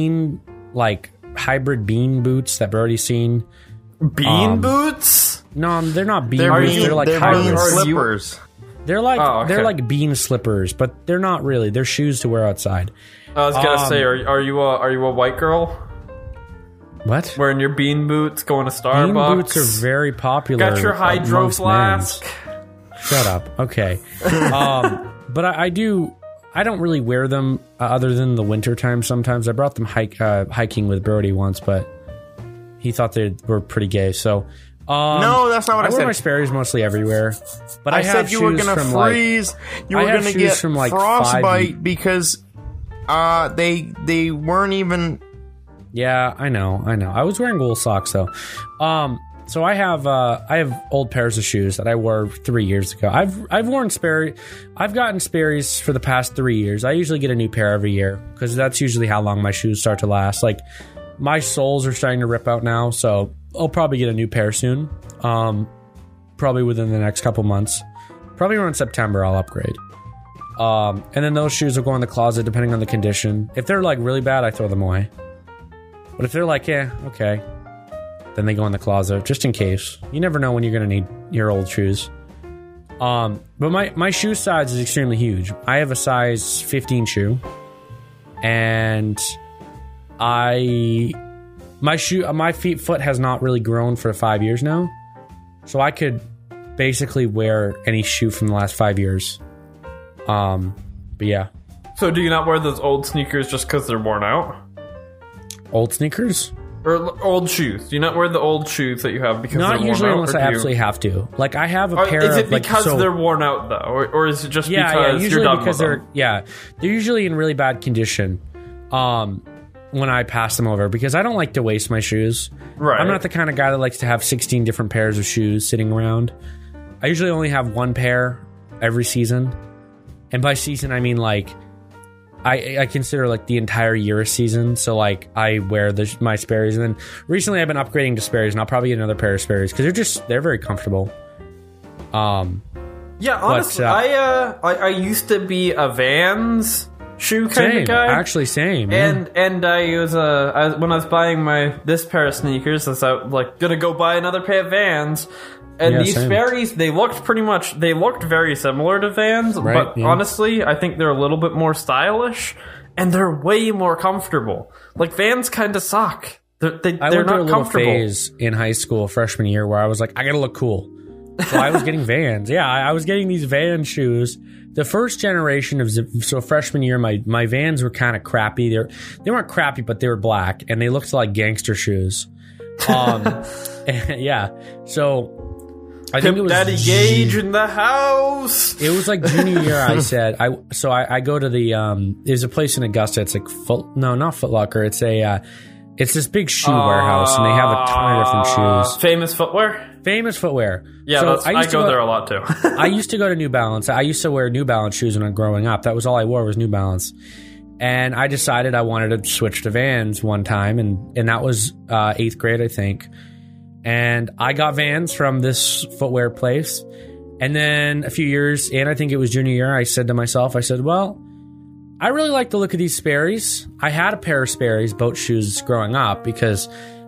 A: hybrid bean boots that Brody's seen.
B: Bean boots?
A: No, they're not bean
C: They're
A: boots. They're like
C: bean
A: hybrid.
C: slippers.
A: They're like
B: okay.
A: they're like bean slippers, but they're not really. They're shoes to wear outside.
B: I was gonna say, are you a white girl
A: What?
B: wearing your bean boots, going to Starbucks?
A: Bean boots are very popular.
B: Got your hydro
A: amongst
B: flask.
A: men's. Shut up. Okay. But I do. I don't really wear them other than the winter time. Sometimes I brought them hiking with Brody once, but he thought they were pretty gay. So
C: No, that's not what I
A: wear
C: said.
A: my Sperry's mostly everywhere. But I have
C: said you were
A: shoes
C: gonna
A: from
C: freeze. You
A: I
C: were
A: have
C: gonna
A: shoes
C: get
A: from, like,
C: frostbite because they weren't even.
A: Yeah, I know. I was wearing wool socks though. So I have old pairs of shoes that I wore 3 years ago. I've worn Sperry. I've gotten Sperry's for the past 3 years. I usually get a new pair every year because that's usually how long my shoes start to last. Like my soles are starting to rip out now, so I'll probably get a new pair soon. Probably within the next couple months. Probably around September I'll upgrade. And then those shoes will go in the closet depending on the condition. If they're like really bad, I throw them away. But if they're like, yeah, okay, then they go in the closet just in case. You never know when you're going to need your old shoes. But my shoe size is extremely huge. I have a size 15 shoe, and my foot has not really grown for 5 years now, so I could basically wear any shoe from the last 5 years. But yeah.
B: So do you not wear those old sneakers just because they're worn out?
A: Old sneakers?
B: Or old shoes? Do you not wear the old shoes that you have because they're
A: Not
B: worn
A: usually
B: out?
A: unless I absolutely have to. Like I have a pair
B: Is it
A: of like
B: because
A: so,
B: they're worn out though, or is it just
A: yeah,
B: because
A: usually
B: you're done
A: because
B: with them?
A: they're usually in really bad condition. When I pass them over, because I don't like to waste my shoes.
B: Right.
A: I'm not the kind of guy that likes to have 16 different pairs of shoes sitting around. I usually only have one pair every season, and by season I mean like I consider like the entire year a season. So like I wear my Sperry's, and then recently I've been upgrading to Sperry's, and I'll probably get another pair of Sperry's because they're very comfortable.
B: Yeah, honestly, I used to be a Vans shoe kind of guy.
A: Actually, same. Yeah.
B: And I was when I was buying this pair of sneakers, I was like gonna go buy another pair of Vans. And these
A: same.
B: Sperry's, they looked very similar to Vans,
A: Right,
B: but
A: yeah.
B: honestly, I think they're a little bit more stylish, and they're way more comfortable. Like, Vans kind of suck.
A: I
B: They're
A: went through a
B: not
A: little
B: comfortable.
A: phase in high school, freshman year, where I was like, I gotta look cool. So I was getting Vans. Yeah, I was getting these Vans shoes. The first generation of freshman year, my Vans were kind of crappy. They weren't crappy, but they were black, and they looked like gangster shoes. Yeah. So I think it was
B: Daddy Gage in the house.
A: It was like junior year. I said I go to the there's a place in Augusta. It's like not Foot Locker. It's it's this big shoe warehouse, and they have a ton of different shoes.
B: Famous footwear.
A: Famous footwear.
B: Yeah,
A: So
B: I go there a lot too.
A: I used to go to New Balance. I used to wear New Balance shoes when I was growing up. That was all I wore was New Balance. And I decided I wanted to switch to Vans one time, and that was 8th grade, I think. And I got Vans from this footwear place. And then a few years in, I think it was junior year, I said to myself, well, I really like the look of these Sperry's. I had a pair of Sperry's boat shoes growing up because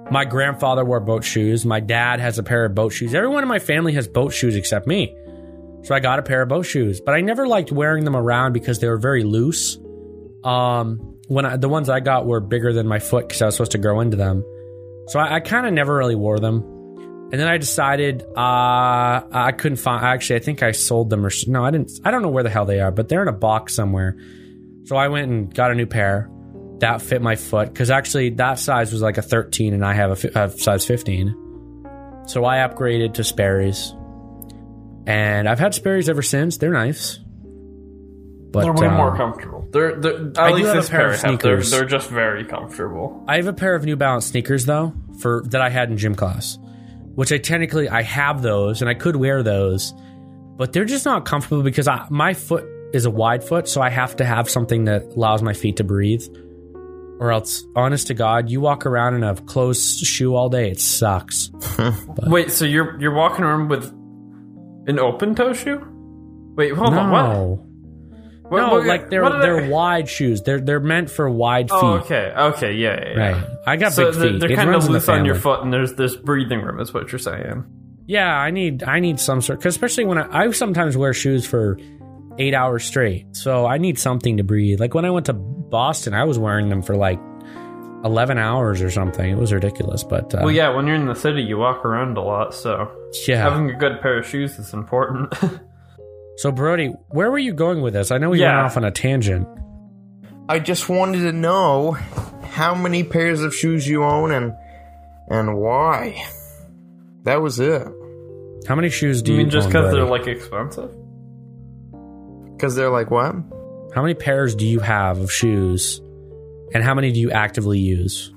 A: My grandfather wore boat shoes. My dad has a pair of boat shoes. Everyone in my family has boat shoes except me. So I got a pair of boat shoes. But I never liked wearing them around because they were very loose. The ones I got were bigger than my foot because I was supposed to grow into them. So I kind of never really wore them. And then I decided I couldn't find... Actually, I think I sold them. No, I didn't. I don't know where the hell they are, but they're in a box somewhere. So I went and got a new pair. That fit my foot. Because actually, that size was like a 13, and I have a size 15. So I upgraded to Sperry's. And I've had Sperry's ever since. They're nice. But,
B: they're way more comfortable. They're
A: I do have a pair of sneakers.
B: They're just very comfortable.
A: I have a pair of New Balance sneakers, though, that I had in gym class. Which I have those, and I could wear those, but they're just not comfortable because my foot is a wide foot, so I have to have something that allows my feet to breathe. Or else, honest to God, you walk around in a closed shoe all day, it sucks.
B: Wait, so you're walking around with an open toe shoe? Wait, hold on, what?
A: They're wide shoes. They're meant for wide feet.
B: Oh, okay, yeah.
A: Right. I got big feet.
B: They're kind of loose on your foot, and there's breathing room, is what you're saying.
A: Yeah, I need some sort, because especially when I sometimes wear shoes for 8 hours straight, so I need something to breathe. Like when I went to Boston, I was wearing them for like 11 hours or something. It was ridiculous, but
B: well, yeah, when you're in the city, you walk around a lot, so having a good pair of shoes is important.
A: So, Brody, where were you going with this? I know we went off on a tangent.
C: I just wanted to know how many pairs of shoes you own and why. That was it.
A: How many shoes do you own,
B: just because they're, like, expensive?
C: Because they're like what?
A: How many pairs do you have of shoes? And how many do you actively use?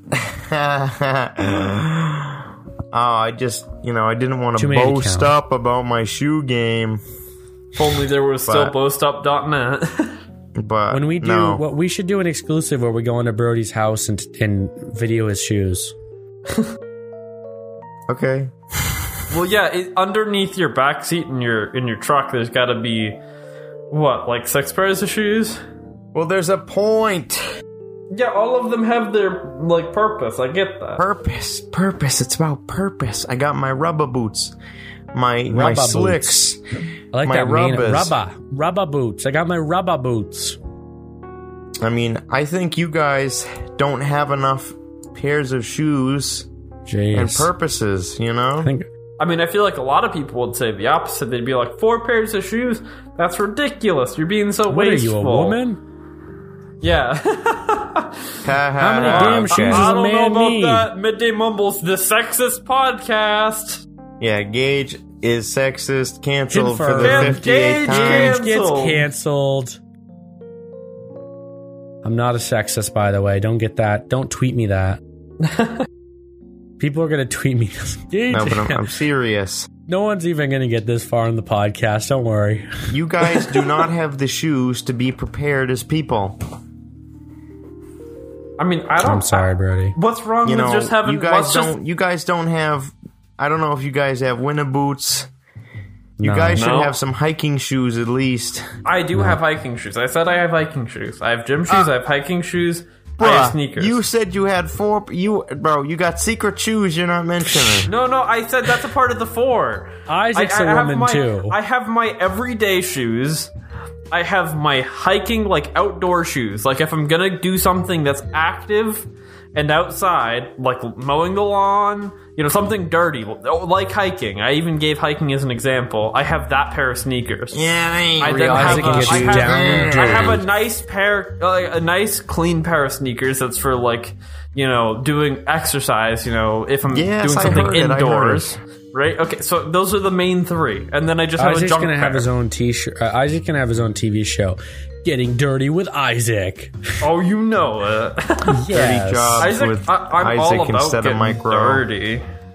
C: I just, I didn't want to boast up about my shoe game.
B: If only there was still boastup.net.
C: But
A: when we do, we should do an exclusive where we go into Brody's house and video his shoes.
C: Okay.
B: Well, yeah, underneath your back seat in your truck, there's got to be like 6 pairs of shoes.
C: Well, there's a point.
B: Yeah, all of them have their purpose. I get that.
C: Purpose. It's about purpose. I got my rubber boots. My slicks.
A: I like that rubber boots. I got my rubber boots.
C: I mean, I think you guys don't have enough pairs of shoes and purposes,
B: I feel like a lot of people would say the opposite. They'd be like, 4 pairs of shoes? That's ridiculous. You're being so wasteful.
A: What are you, a woman?
B: Yeah.
A: How many damn shoes does a man need?
B: That. Midday Mumbles, the sexist podcast.
C: Yeah, Gage is sexist, canceled for the 58th time.
A: Gage gets canceled. I'm not a sexist, by the way. Don't get that. Don't tweet me that. People are going to tweet me.
C: No, but I'm serious.
A: No one's even going to get this far in the podcast. Don't worry.
C: You guys do not have the shoes to be prepared as people.
A: I'm sorry, Brody.
B: What's wrong with just having...
C: You guys don't have... I don't know if you guys have winter boots. You guys should have some hiking shoes at least.
B: I do have hiking shoes. I said I have hiking shoes. I have gym shoes. I have hiking shoes. I have sneakers.
C: You said you had 4. You got secret shoes you're not mentioning.
B: No, I said that's a part of the 4.
A: Isaac's a woman too.
B: I have my everyday shoes. I have my hiking, outdoor shoes. If I'm going to do something that's active and outside, like mowing the lawn, something dirty, like hiking. I even gave hiking as an example. I have that pair of sneakers.
C: Yeah, I
B: have a nice pair, a nice clean pair of sneakers that's for doing exercise. If I'm doing something indoors. Right? Okay, so those are the main 3. And then I just have
A: Isaac's
B: a junk
A: gonna
B: pair.
A: have his own t-shirt. Isaac can have his own TV show. Getting Dirty with Isaac.
B: Oh, you know it.
A: Yes.
C: Dirty Jobs
B: Isaac,
C: with
B: I'm
C: Isaac
B: all about
C: instead of Mike Rowe.
B: dirty.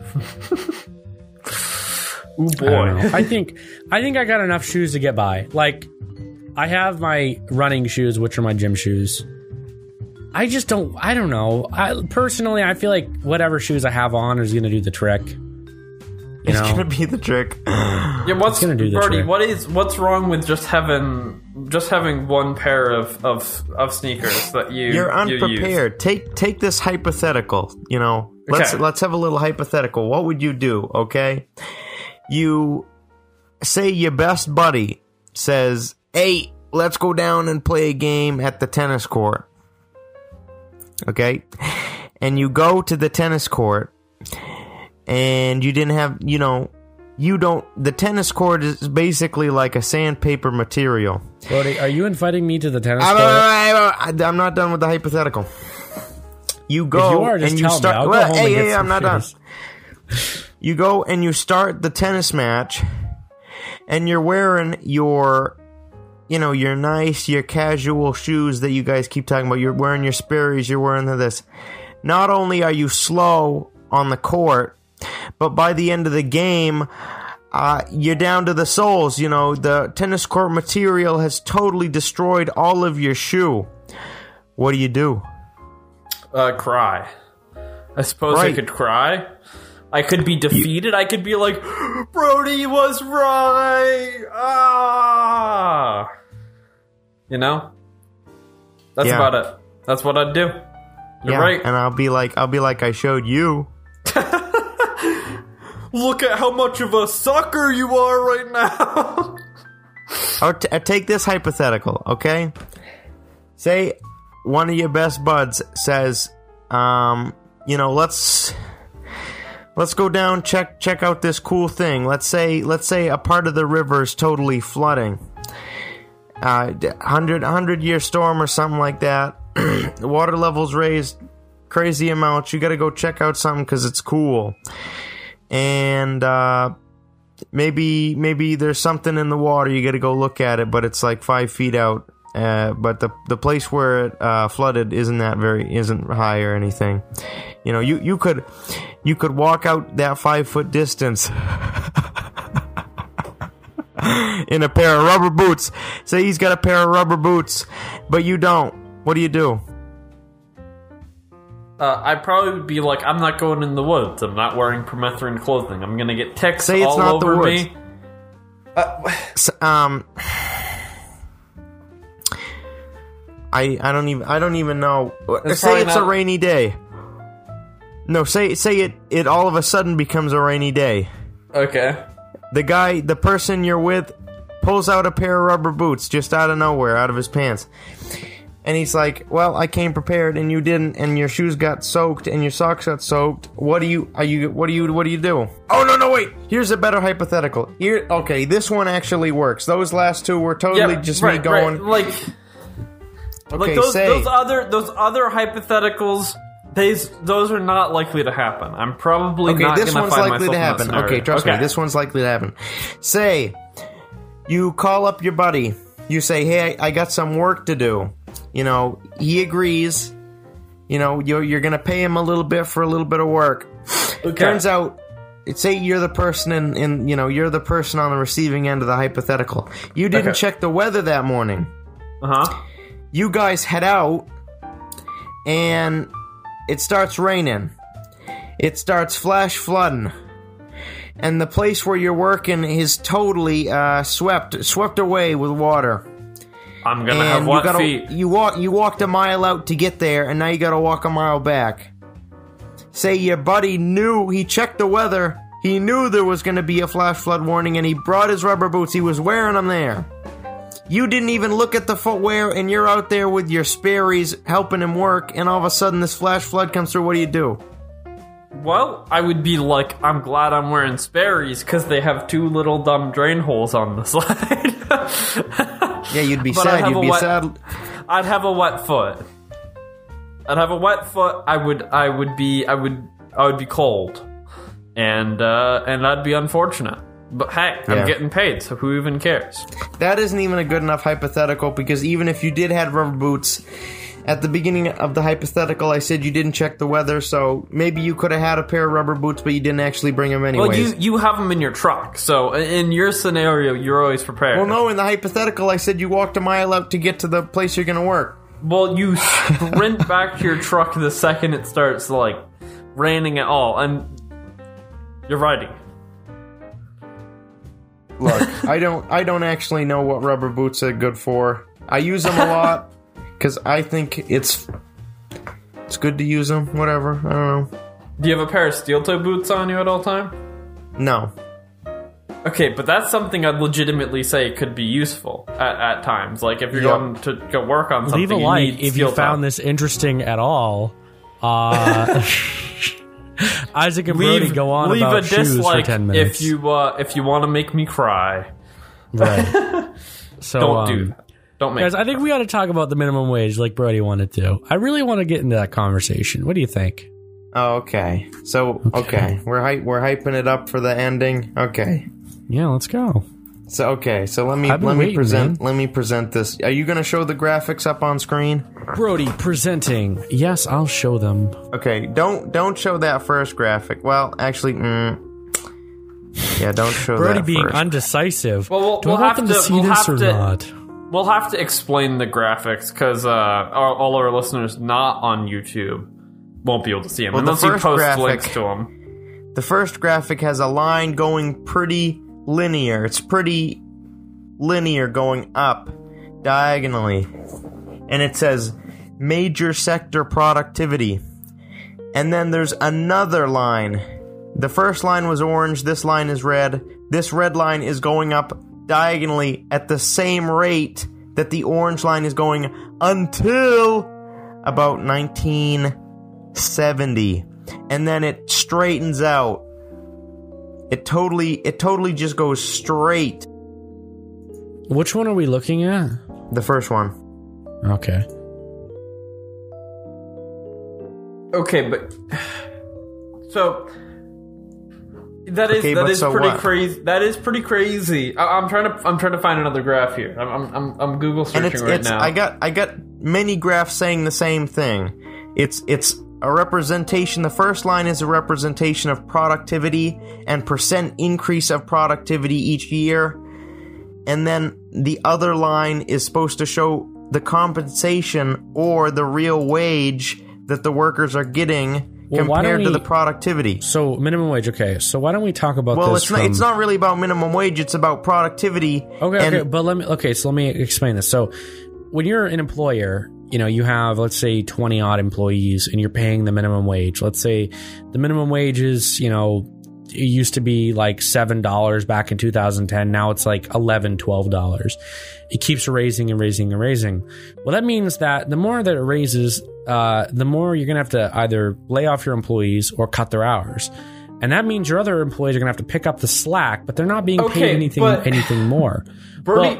B: Ooh, boy.
A: I think I got enough shoes to get by. I have my running shoes, which are my gym shoes. I don't know. Personally, I feel like whatever shoes I have on is going to do the trick.
C: It's gonna be the trick.
B: Yeah, what's
A: gonna do the
B: Brody?
A: trick.
B: What's wrong with just having one pair of sneakers that
C: You're unprepared. Take this hypothetical. Let's have a little hypothetical. What would you do? Okay, you say your best buddy says, "Hey, let's go down and play a game at the tennis court." Okay, and you go to the tennis court. And you didn't have, the tennis court is basically like a sandpaper material.
A: Brody, are you inviting me to the tennis court?
C: I'm not done with the hypothetical. You go
A: if you are, just
C: and you
A: tell
C: start.
A: Me. I'll go home and get some
C: I'm not
A: shoes.
C: done. You go and you start the tennis match, and you're wearing your casual shoes that you guys keep talking about. You're wearing your Sperry's, you're wearing this. Not only are you slow on the court, but by the end of the game, you're down to the soles. The tennis court material has totally destroyed all of your shoe. What do you do?
B: Cry. I suppose I could cry. I could be defeated. I could be like, Brody was right. That's about it. That's what I'd do. You're right.
C: And I'll be like, I showed you.
B: Look at how much of a sucker you are right now.
C: Take this hypothetical, okay? Say one of your best buds says, let's go down, check out this cool thing. Let's say a part of the river is totally flooding. 100-year storm or something like that. The water level's raised crazy amounts. You got to go check out something because it's cool. And maybe there's something in the water. You got to go look at it, but it's like 5 feet out. But the place where it flooded isn't high or anything. You could walk out that 5 foot distance in a pair of rubber boots. Say he's got a pair of rubber boots, but you don't. What do you do?
B: I'd probably would be like, I'm not going in the woods. I'm not wearing permethrin clothing. I'm gonna get ticks all over me.
C: I don't even know. Say it's a rainy day. No, say it all of a sudden becomes a rainy day.
B: Okay.
C: The person you're with pulls out a pair of rubber boots just out of nowhere, out of his pants. And he's like, well, I came prepared and you didn't, and your shoes got soaked and your socks got soaked. What do you do? Oh, no, wait. Here's a better hypothetical. Okay, this one actually works. Those last two were totally me going.
B: Right.
C: Okay,
B: those other hypotheticals, those are not likely to happen. I'm probably not going to find myself in that scenario.
C: This one's likely to happen. Okay, trust me. This one's likely to happen. Say, you call up your buddy. You say, hey, I got some work to do. He agrees. You're going to pay him a little bit for a little bit of work. Okay. Turns out, say you're the person you're the person on the receiving end of the hypothetical. You didn't check the weather that morning.
B: Uh-huh.
C: You guys head out, and it starts raining. It starts flash flooding. And the place where you're working is totally swept away with water.
B: I'm gonna have wet feet.
C: You walked a mile out to get there, and now you gotta walk a mile back. Say your buddy knew, he checked the weather, he knew there was gonna be a flash flood warning, and he brought his rubber boots, he was wearing them there. You didn't even look at the footwear, and you're out there with your Sperry's helping him work, and all of a sudden this flash flood comes through. What do you do?
B: Well, I would be like, I'm glad I'm wearing Sperry's because they have 2 little dumb drain holes on the side.
C: Yeah, you'd be sad. You'd be sad.
B: I'd have a wet foot. I would be cold, and that'd be unfortunate. But hey, I'm getting paid, so who even cares?
C: That isn't even a good enough hypothetical, because even if you did have rubber boots, at the beginning of the hypothetical, I said you didn't check the weather, so maybe you could have had a pair of rubber boots, but you didn't actually bring them anyways.
B: Well, you have them in your truck, so in your scenario, you're always prepared.
C: Well, no, in the hypothetical, I said you walked a mile out to get to the place you're going to work.
B: Well, you sprint back to your truck the second it starts, raining at all, and you're riding.
C: Look, I don't actually know what rubber boots are good for. I use them a lot because I think it's good to use them. Whatever, I don't know.
B: Do you have a pair of steel-toe boots on you at all time?
C: No.
B: Okay, but that's something I'd legitimately say could be useful at times. Like if you're going to go work on something,
A: leave a like if you found this interesting at all. Isaac and Brody go on about shoes for 10 minutes.
B: if you want to make me cry.
A: Right. So
B: don't do that. Don't make
A: guys, I think we ought to talk about the minimum wage like Brody wanted to. I really want to get into that conversation. What do you think?
C: Oh, okay. So, okay. We're hyping it up for the ending. Okay.
A: Yeah, let's go.
C: So, okay. So let me present this. Are you going to show the graphics up on screen?
A: Brody presenting. Yes, I'll show them.
C: Okay. Don't show that first graphic. Well, actually, yeah, don't show
A: Brody
C: that
A: being
C: first.
A: undecisive.
B: Well,
A: do I want them to see this or not?
B: We'll have to explain the graphics because all our listeners not on YouTube won't be able to see them unless you post links to them.
C: The first graphic has a line going pretty linear. It's pretty linear going up diagonally. And it says major sector productivity. And then there's another line. The first line was orange. This line is red. This red line is going up diagonally at the same rate that the orange line is going until about 1970, and then it straightens out. It totally just goes straight.
A: Which one are we looking at?
C: The first one.
A: Okay.
B: Okay, but so that is pretty crazy. That is pretty crazy. I'm trying to find another graph here. I'm Google searching right now.
C: I got many graphs saying the same thing. It's a representation. The first line is a representation of productivity and percent increase of productivity each year, and then the other line is supposed to show the compensation or the real wage that the workers are getting. Compared to the productivity.
A: So, minimum wage, okay. So, why don't we talk about this?
C: Well, it's not really about minimum wage, it's about productivity.
A: Okay, but let me explain this. So, when you're an employer, you have, let's say, 20 odd employees and you're paying the minimum wage. Let's say the minimum wage is, it used to be like $7 back in 2010. Now it's like $11, $12. It keeps raising and raising and raising. Well, that means that the more that it raises, the more you're going to have to either lay off your employees or cut their hours. And that means your other employees are going to have to pick up the slack, but they're not being paid anything more.
B: Brody,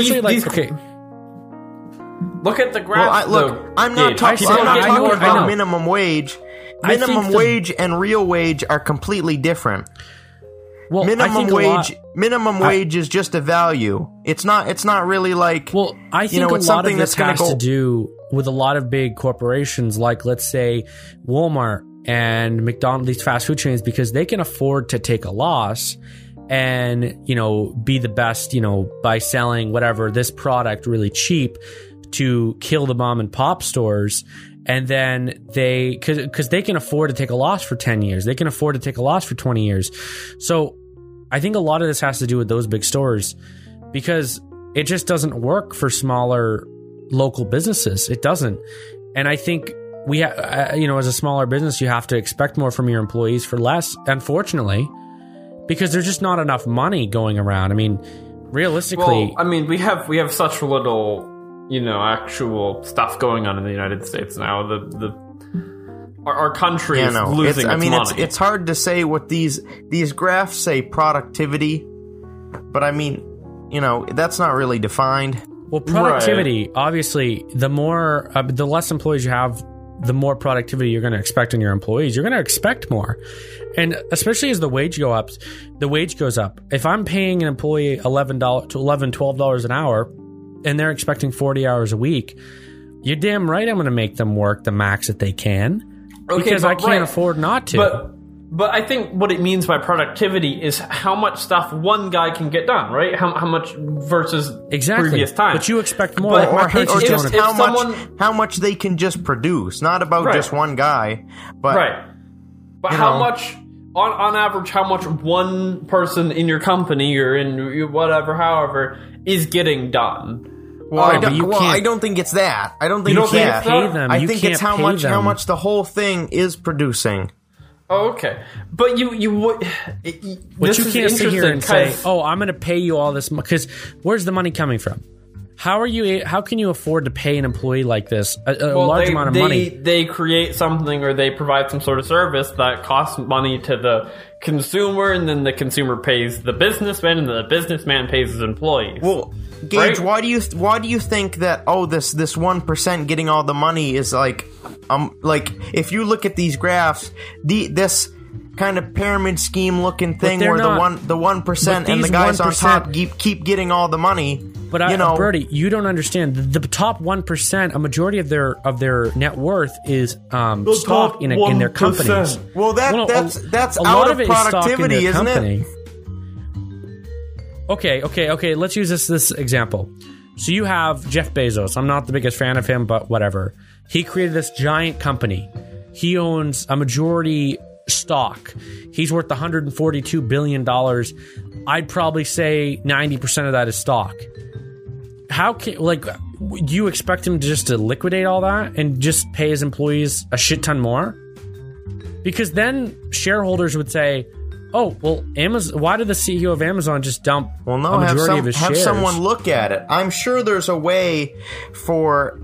B: look at the graph.
C: I'm not talking about minimum wage. Minimum wage and real wage are completely different. Well, minimum wage is just a value. It's not really like.
A: Well, I think a lot of this has to do with a lot of big corporations, like let's say Walmart and McDonald's, these fast food chains, because they can afford to take a loss and be the best by selling whatever this product really cheap to kill the mom and pop stores. And then because they can afford to take a loss for 10 years. They can afford to take a loss for 20 years. So I think a lot of this has to do with those big stores because it just doesn't work for smaller local businesses. It doesn't. And I think we, as a smaller business, you have to expect more from your employees for less, unfortunately, because there's just not enough money going around. I mean, realistically.
B: Well, we have such little actual stuff going on in the United States now. Our country is losing its money.
C: It's hard to say what these graphs say productivity, but that's not really defined.
A: Well, productivity, obviously, the less employees you have, the more productivity you're going to expect in your employees. You're going to expect more. And especially as the wage goes up. If I'm paying an employee $11 to $12 an hour, and they're expecting 40 hours a week, you're damn right I'm going to make them work the max that they can because I can't afford not to.
B: But I think what it means by productivity is how much stuff one guy can get done, right? How much versus previous time.
A: But you expect more.
C: How much they can just produce, not about just one guy. But,
B: right. But how much on average, how much one person in your company or in whatever, however, is getting done.
C: Well, I don't think it's that. I don't think it's that. I think it's how much the whole thing is producing.
B: Oh, okay, but you would.
A: But you can't sit here and say, "Oh, I'm going to pay you all this," because where's the money coming from? How can you afford to pay an employee like this a large amount of money?
B: They create something or they provide some sort of service that costs money to the consumer, and then the consumer pays the businessman, and the businessman pays his employees.
C: Well, Gage, right? why do you think that this 1% getting all the money is like if you look at these graphs, this kind of pyramid scheme looking thing where the 1% and the guys 1%, on top keep getting all the money.
A: But Bertie, you don't understand. The top 1%, a majority of their net worth is stock in their companies.
C: Well, that's out of productivity, isn't it?
A: Okay. Let's use this example. So you have Jeff Bezos. I'm not the biggest fan of him, but whatever. He created this giant company. He owns a majority stock. He's worth $142 billion. I'd probably say 90% of that is stock. Do you expect him to liquidate all that and just pay his employees a shit ton more? Because then shareholders would say, "Oh, well, Amazon. Why did the CEO of Amazon just dump a majority of his shares?"
C: Have someone look at it. I'm sure there's a way for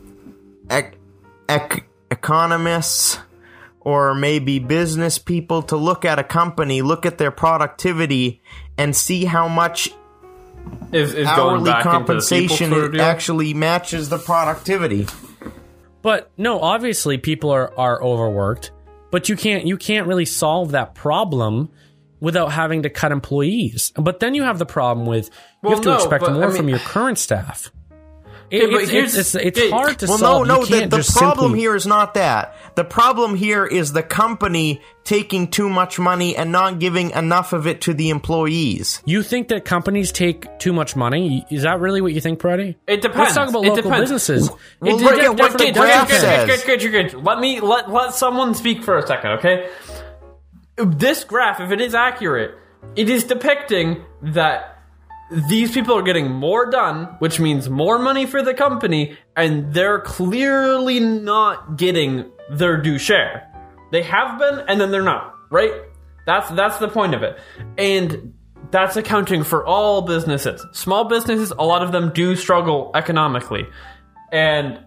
C: economists or maybe business people to look at a company, look at their productivity, and see how much
B: is
C: hourly compensation actually matches the productivity.
A: But no, obviously people are overworked. But you can't really solve that problem without having to cut employees. But then you have the problem with you have to expect more from your current staff. It's hard to solve.
C: The problem here is not that. The problem here is the company taking too much money and not giving enough of it to the employees.
A: You think that companies take too much money? Is that really what you think, Brady?
B: It depends.
A: Let's talk about local businesses.
B: What says. Let someone speak for a second, okay? This graph, if it is accurate, it is depicting that these people are getting more done, which means more money for the company, and they're clearly not getting their due share. They have been, and then they're not, right? That's the point of it. And that's accounting for all businesses. Small businesses, a lot of them do struggle economically. And,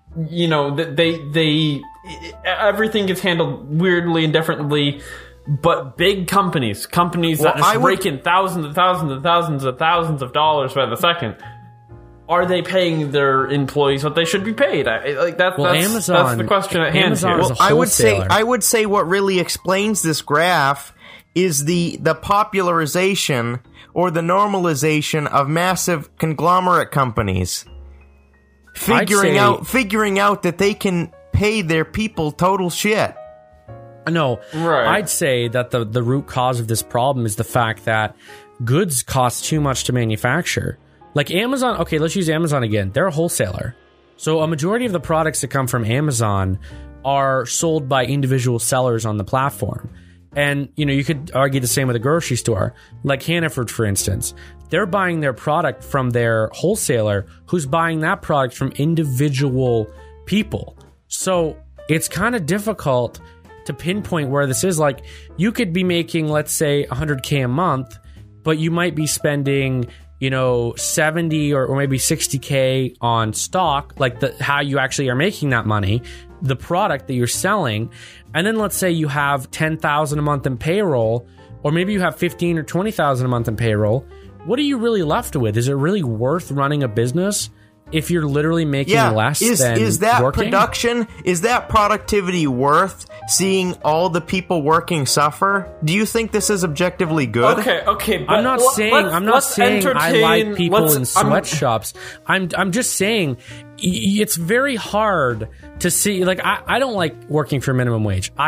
B: everything gets handled weirdly and differently. But big companies that just rake in thousands and thousands and thousands and thousands of dollars by the second, are they paying their employees what they should be paid? That's the question at hand here.
A: Well,
C: I would say what really explains this graph is the popularization or the normalization of massive conglomerate companies figuring out that they can pay their people total shit.
A: No, right. I'd say that the root cause of this problem is the fact that goods cost too much to manufacture. Like Amazon, okay, let's use Amazon again. They're a wholesaler. So a majority of the products that come from Amazon are sold by individual sellers on the platform. And, you could argue the same with a grocery store. Like Hannaford, for instance. They're buying their product from their wholesaler who's buying that product from individual people. So it's kind of difficult to pinpoint where this is. Like, you could be making, let's say, $100K a month, but you might be spending, 70 or maybe $60K on stock, like how you actually are making that money, the product that you're selling. And then let's say you have $10,000 a month in payroll, or maybe you have $15,000 or $20,000 a month in payroll. What are you really left with? Is it really worth running a business if you're literally making less than
C: is that
A: working?
C: Production? Is that productivity worth seeing all the people working suffer? Do you think this is objectively good?
B: Okay.
A: I'm not saying I like people in sweatshops. I'm just saying it's very hard to see. Like, I don't like working for minimum wage. I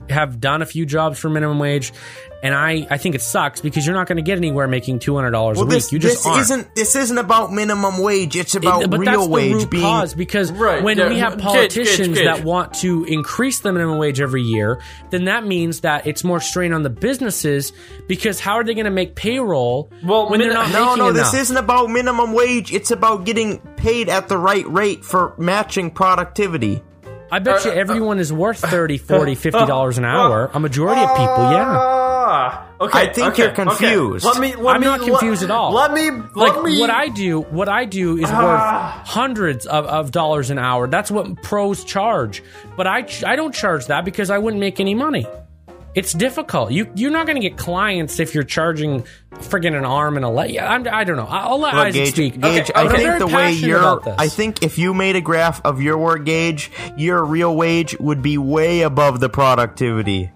A: have done a few jobs for minimum wage, and I think it sucks because you're not going to get anywhere making $200 a week. You just aren't.
C: This isn't about minimum wage. It's about real wage being.
A: Cause because when we have politicians that want to increase the minimum wage every year, then that means that it's more strain on the businesses because how are they going to make payroll when they're not making enough?
C: No, this isn't about minimum wage. It's about getting paid at the right rate for matching productivity.
A: I bet you everyone is worth $30, $40, $50 an hour. A majority of people, yeah.
C: Okay, I think you're confused.
A: I'm not confused at all. What I do is worth hundreds of dollars an hour. That's what pros charge. But I don't charge that because I wouldn't make any money. It's difficult. You're not going to get clients if you're charging friggin' an arm and a leg. I don't know. I'll let Isaac speak.
C: Gage, I think the way I think if you made a graph of your work, Gage, your real wage would be way above the productivity.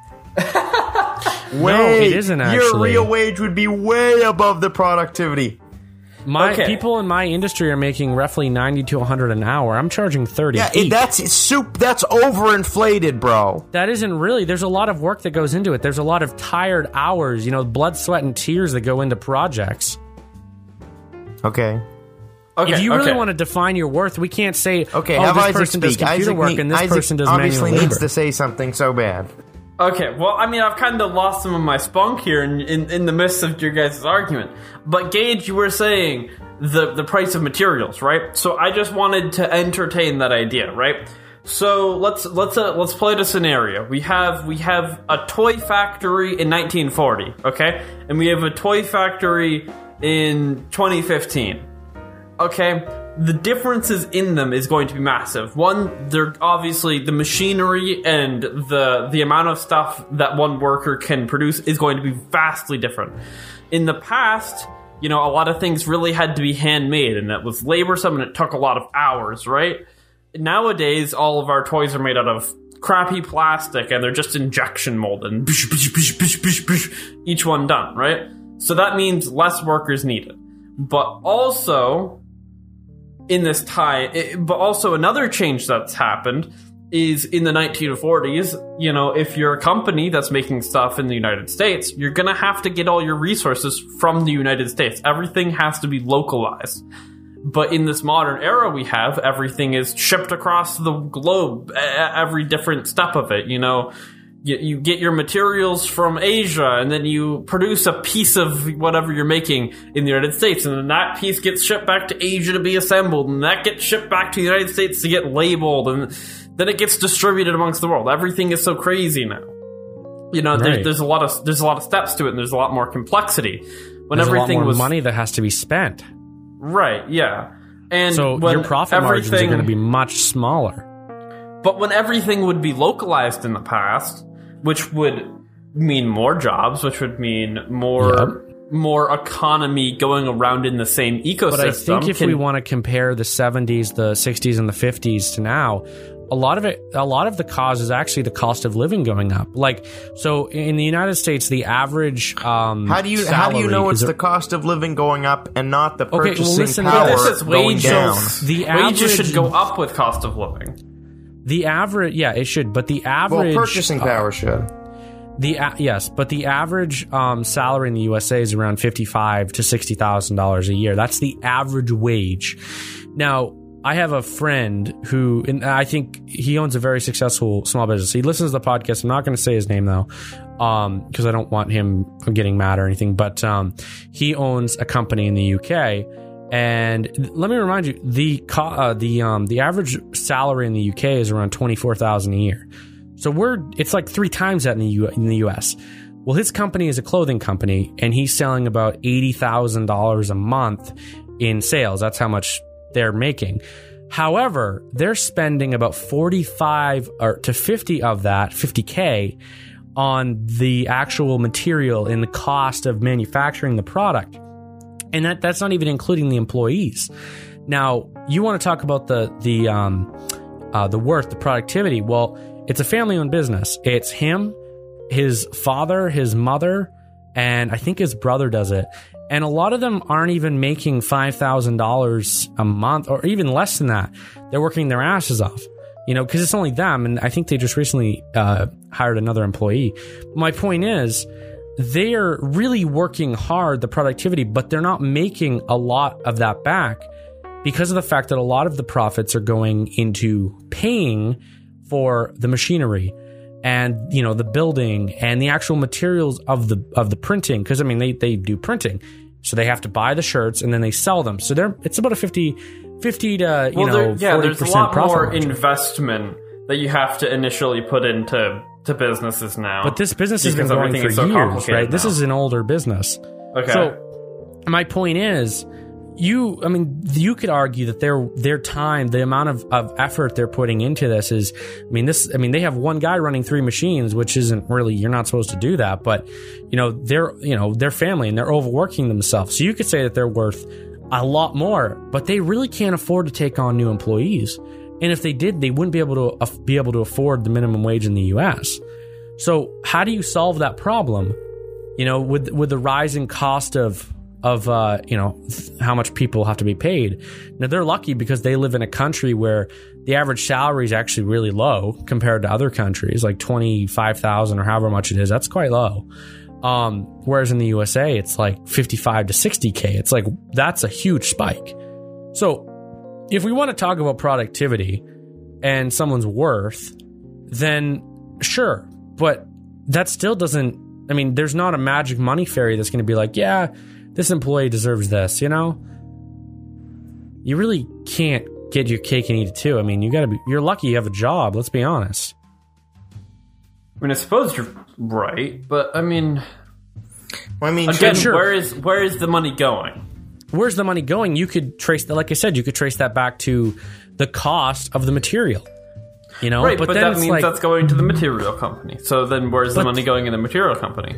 A: No, it isn't actually.
C: Your real wage would be way above the productivity.
A: People in my industry are making roughly $90 to $100 an hour. I'm charging $30.
C: Yeah, that's overinflated, bro.
A: That isn't really. There's a lot of work that goes into it. There's a lot of tired hours, blood, sweat, and tears that go into projects.
C: Okay.
A: If you really want to define your worth, we can't say,
C: have
A: this
C: Isaac
A: person does computer work and this person does manual labor.
C: Obviously needs to say something so bad.
B: Okay, well, I mean, I've kind of lost some of my spunk here in the midst of your guys' argument. But Gage, you were saying the price of materials, right? So I just wanted to entertain that idea, right? So let's play the scenario. We have a toy factory in 1940, okay, and we have a toy factory in 2015, okay. The differences in them is going to be massive. One, they're obviously the machinery and the amount of stuff that one worker can produce is going to be vastly different. In the past, a lot of things really had to be handmade, and it was laborsome and it took a lot of hours, right? Nowadays, all of our toys are made out of crappy plastic and they're just injection molded and each one done, right? So that means less workers needed. But also another change that's happened is in the 1940s, if you're a company that's making stuff in the United States, you're going to have to get all your resources from the United States. Everything has to be localized. But in this modern era we have, everything is shipped across the globe, every different step of it, You get your materials from Asia, and then you produce a piece of whatever you're making in the United States, and then that piece gets shipped back to Asia to be assembled, and that gets shipped back to the United States to get labeled, and then it gets distributed amongst the world. Everything is so crazy now.
A: Right.
B: There's a lot of steps to it, and there's a lot more complexity.
A: There's a lot more money that has to be spent.
B: Right, yeah. And
A: so your profit margins are going to be much smaller.
B: But when everything would be localized in the past, which would mean more jobs, which would mean more economy going around in the same ecosystem.
A: But I think if we want to compare the 70s, the 60s, and the 50s to now, a lot of the cause is actually the cost of living going up. So in the United States, the average
C: how do you know it's the cost of living going up and not the purchasing power going down?
B: The wages should go up with cost of living.
A: The average, yeah, it should, but the average
C: purchasing power should.
A: Yes, but the average salary in the USA is around $55,000 to $60,000 a year. That's the average wage. Now, I have a friend who, and I think he owns a very successful small business. He listens to the podcast. I'm not going to say his name though, because I don't want him getting mad or anything. But he owns a company in the UK. And let me remind you, the average salary in the UK is around $24,000 a year. So it's like 3 times that in the US. Well, his company is a clothing company, and he's selling about $80,000 a month in sales. That's how much they're making. However, they're spending about 45 to 50 of that, 50K, on the actual material and the cost of manufacturing the product. And that's not even including the employees. Now, you want to talk about the worth, the productivity. Well, it's a family-owned business. It's him, his father, his mother, and I think his brother does it. And a lot of them aren't even making $5,000 a month or even less than that. They're working their asses off, because it's only them. And I think they just recently hired another employee. My point is, they're really working hard, the productivity, but they're not making a lot of that back because of the fact that a lot of the profits are going into paying for the machinery and, you know, the building and the actual materials of the printing. Because, I mean, they do printing. So they have to buy the shirts and then they sell them. So it's about a 50 to, 40%
B: there's a lot more
A: margin.
B: Investment that you have to initially put into businesses now.
A: But this business has been going for years, right? This is an older business.
B: Okay.
A: So my point is, you could argue that their time, the amount of effort they're putting into this is, they have one guy running 3 machines, which isn't really, you're not supposed to do that, but they're family and they're overworking themselves. So you could say that they're worth a lot more, but they really can't afford to take on new employees. And if they did, they wouldn't be able to afford the minimum wage in the US. So how do you solve that problem? You know, with the rising cost of how much people have to be paid. Now, they're lucky because they live in a country where the average salary is actually really low compared to other countries, like $25,000 or however much it is. That's quite low. Whereas in the USA, it's like 55 to 60K. It's like, that's a huge spike. So if we want to talk about productivity and someone's worth, then sure. But that still doesn't, there's not a magic money fairy that's going to be like, yeah, this employee deserves this, you know? You really can't get your cake and eat it too. You're lucky you have a job, let's be honest.
B: I suppose you're right, but again,
A: sure.
B: where is the money going?
A: Where's the money going? You could trace that, like I said, you could trace that back to the cost of the material. You know?
B: Right, but then that means that's going to the material company. So then where's the money going in the material company?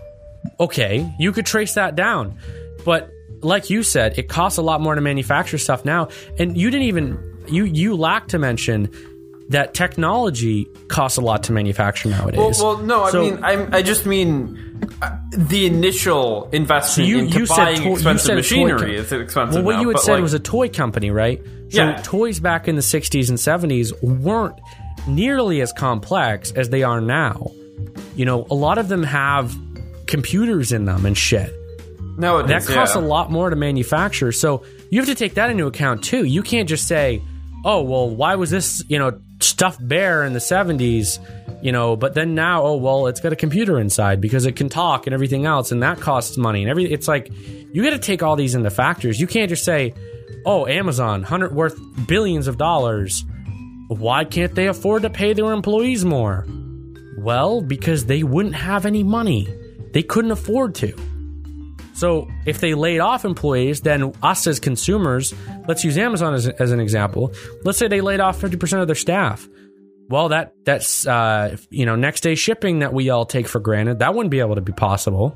A: Okay, you could trace that down. But like you said, it costs a lot more to manufacture stuff now. And you didn't even, you lack to mention that technology costs a lot to manufacture nowadays.
B: Well, no, I just mean the initial investment into buying expensive machinery is expensive.
A: Well, what
B: now,
A: you had said was a toy company, right? So
B: yeah.
A: Toys back in the 60s and 70s weren't nearly as complex as they are now. You know, a lot of them have computers in them and shit.
B: No,
A: that costs a lot more to manufacture. So you have to take that into account too. You can't just say, oh, well, why was this, stuffed bear in the 70s, but then now, oh, well, it's got a computer inside because it can talk and everything else, and that costs money and everything. It's like, you got to take all these into factors. You can't just say, oh, Amazon, worth billions of dollars. Why can't they afford to pay their employees more? Well, because they wouldn't have any money. They couldn't afford to. So if they laid off employees, then us as consumers, let's use Amazon as an example. Let's say they laid off 50% of their staff. Well, that's next day shipping that we all take for granted, that wouldn't be able to be possible.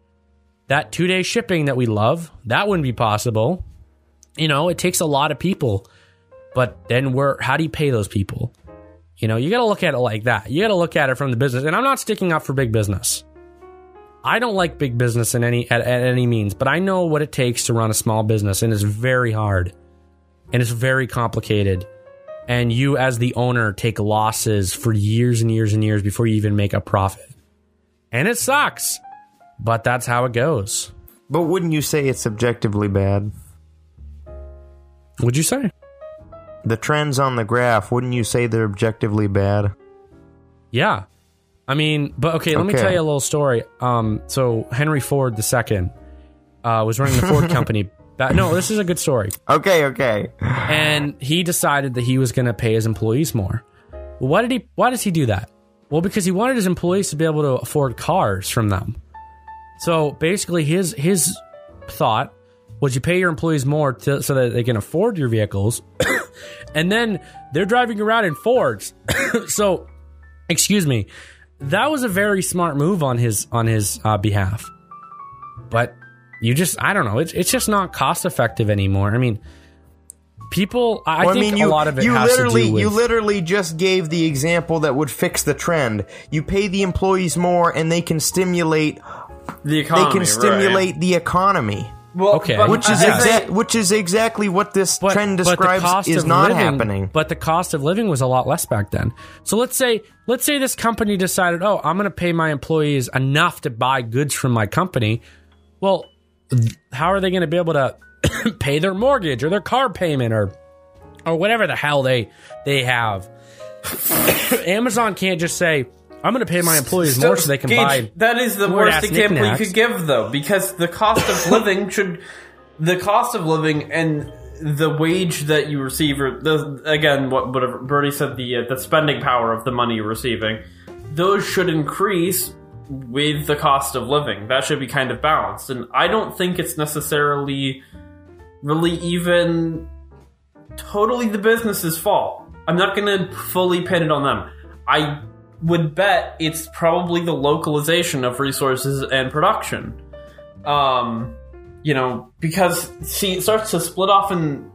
A: That 2-day shipping that we love, that wouldn't be possible. It takes a lot of people. But then how do you pay those people? You got to look at it like that. You got to look at it from the business. And I'm not sticking up for big business. I don't like big business at any means, but I know what it takes to run a small business, and it's very hard, and it's very complicated, and you as the owner take losses for years and years and years before you even make a profit, and it sucks, but that's how it goes.
C: But wouldn't you say it's objectively bad?
A: What'd you say?
C: The trends on the graph, wouldn't you say they're objectively bad?
A: Yeah. But let me tell you a little story. So Henry Ford II was running the Ford company. No, this is a good story.
C: Okay.
A: And he decided that he was going to pay his employees more. Why does he do that? Well, because he wanted his employees to be able to afford cars from them. So basically, his thought was you pay your employees more so that they can afford your vehicles, and then they're driving around in Fords. So, excuse me. That was a very smart move on his behalf. But I don't know. It's just not cost effective anymore. People, I think a lot of it has to do with...
C: You literally just gave the example that would fix the trend. You pay the employees more and they can stimulate...
B: the economy,
C: the economy.
B: Well,
A: Okay.
C: Which is exactly what this trend describes is not happening.
A: But the cost of living was a lot less back then. So let's say this company decided, oh, I'm going to pay my employees enough to buy goods from my company. Well, how are they going to be able to pay their mortgage or their car payment or whatever the hell they have? Amazon can't just say, I'm going to pay my employees more so they can buy.
B: That is the worst example you could give, though, because the cost of living and the wage that you receive, or whatever Bertie said, the spending power of the money you're receiving, those should increase with the cost of living. That should be kind of balanced, and I don't think it's necessarily really even totally the business's fault. I'm not going to fully pin it on them. I would bet it's probably the localization of resources and production. Because it starts to split off in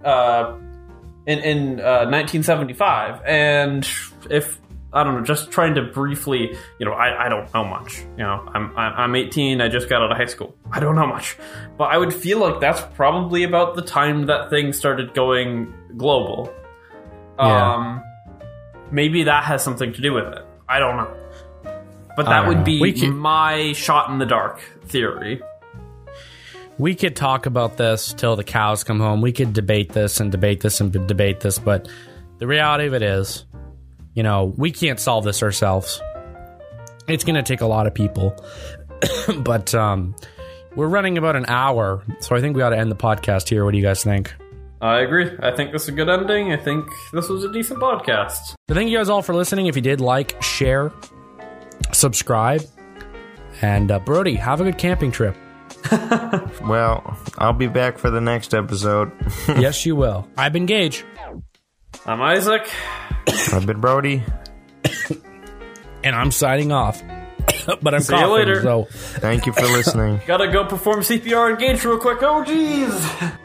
B: 1975, and if I don't know, just trying to briefly, I don't know much. I'm 18. I just got out of high school. I don't know much, but I would feel like that's probably about the time that things started going global.
A: Yeah.
B: Maybe that has something to do with it. I don't know. But that would be my shot in the dark theory.
A: We could talk about this till the cows come home. We could debate this and debate this and debate this, but the reality of it is, we can't solve this ourselves. It's going to take a lot of people. But we're running about an hour, so I think we ought to end the podcast here. What do you guys think?
B: I agree. I think this is a good ending. I think this was a decent podcast.
A: So thank you guys all for listening. If you did, like, share, subscribe, and Brody, have a good camping trip.
C: Well, I'll be back for the next episode.
A: Yes, you will. I've been Gage.
B: I'm Isaac.
C: I've been Brody.
A: And I'm signing off. But I'm
B: See you later.
A: So
C: thank you for listening.
B: Gotta go perform CPR and Gage real quick. Oh, jeez.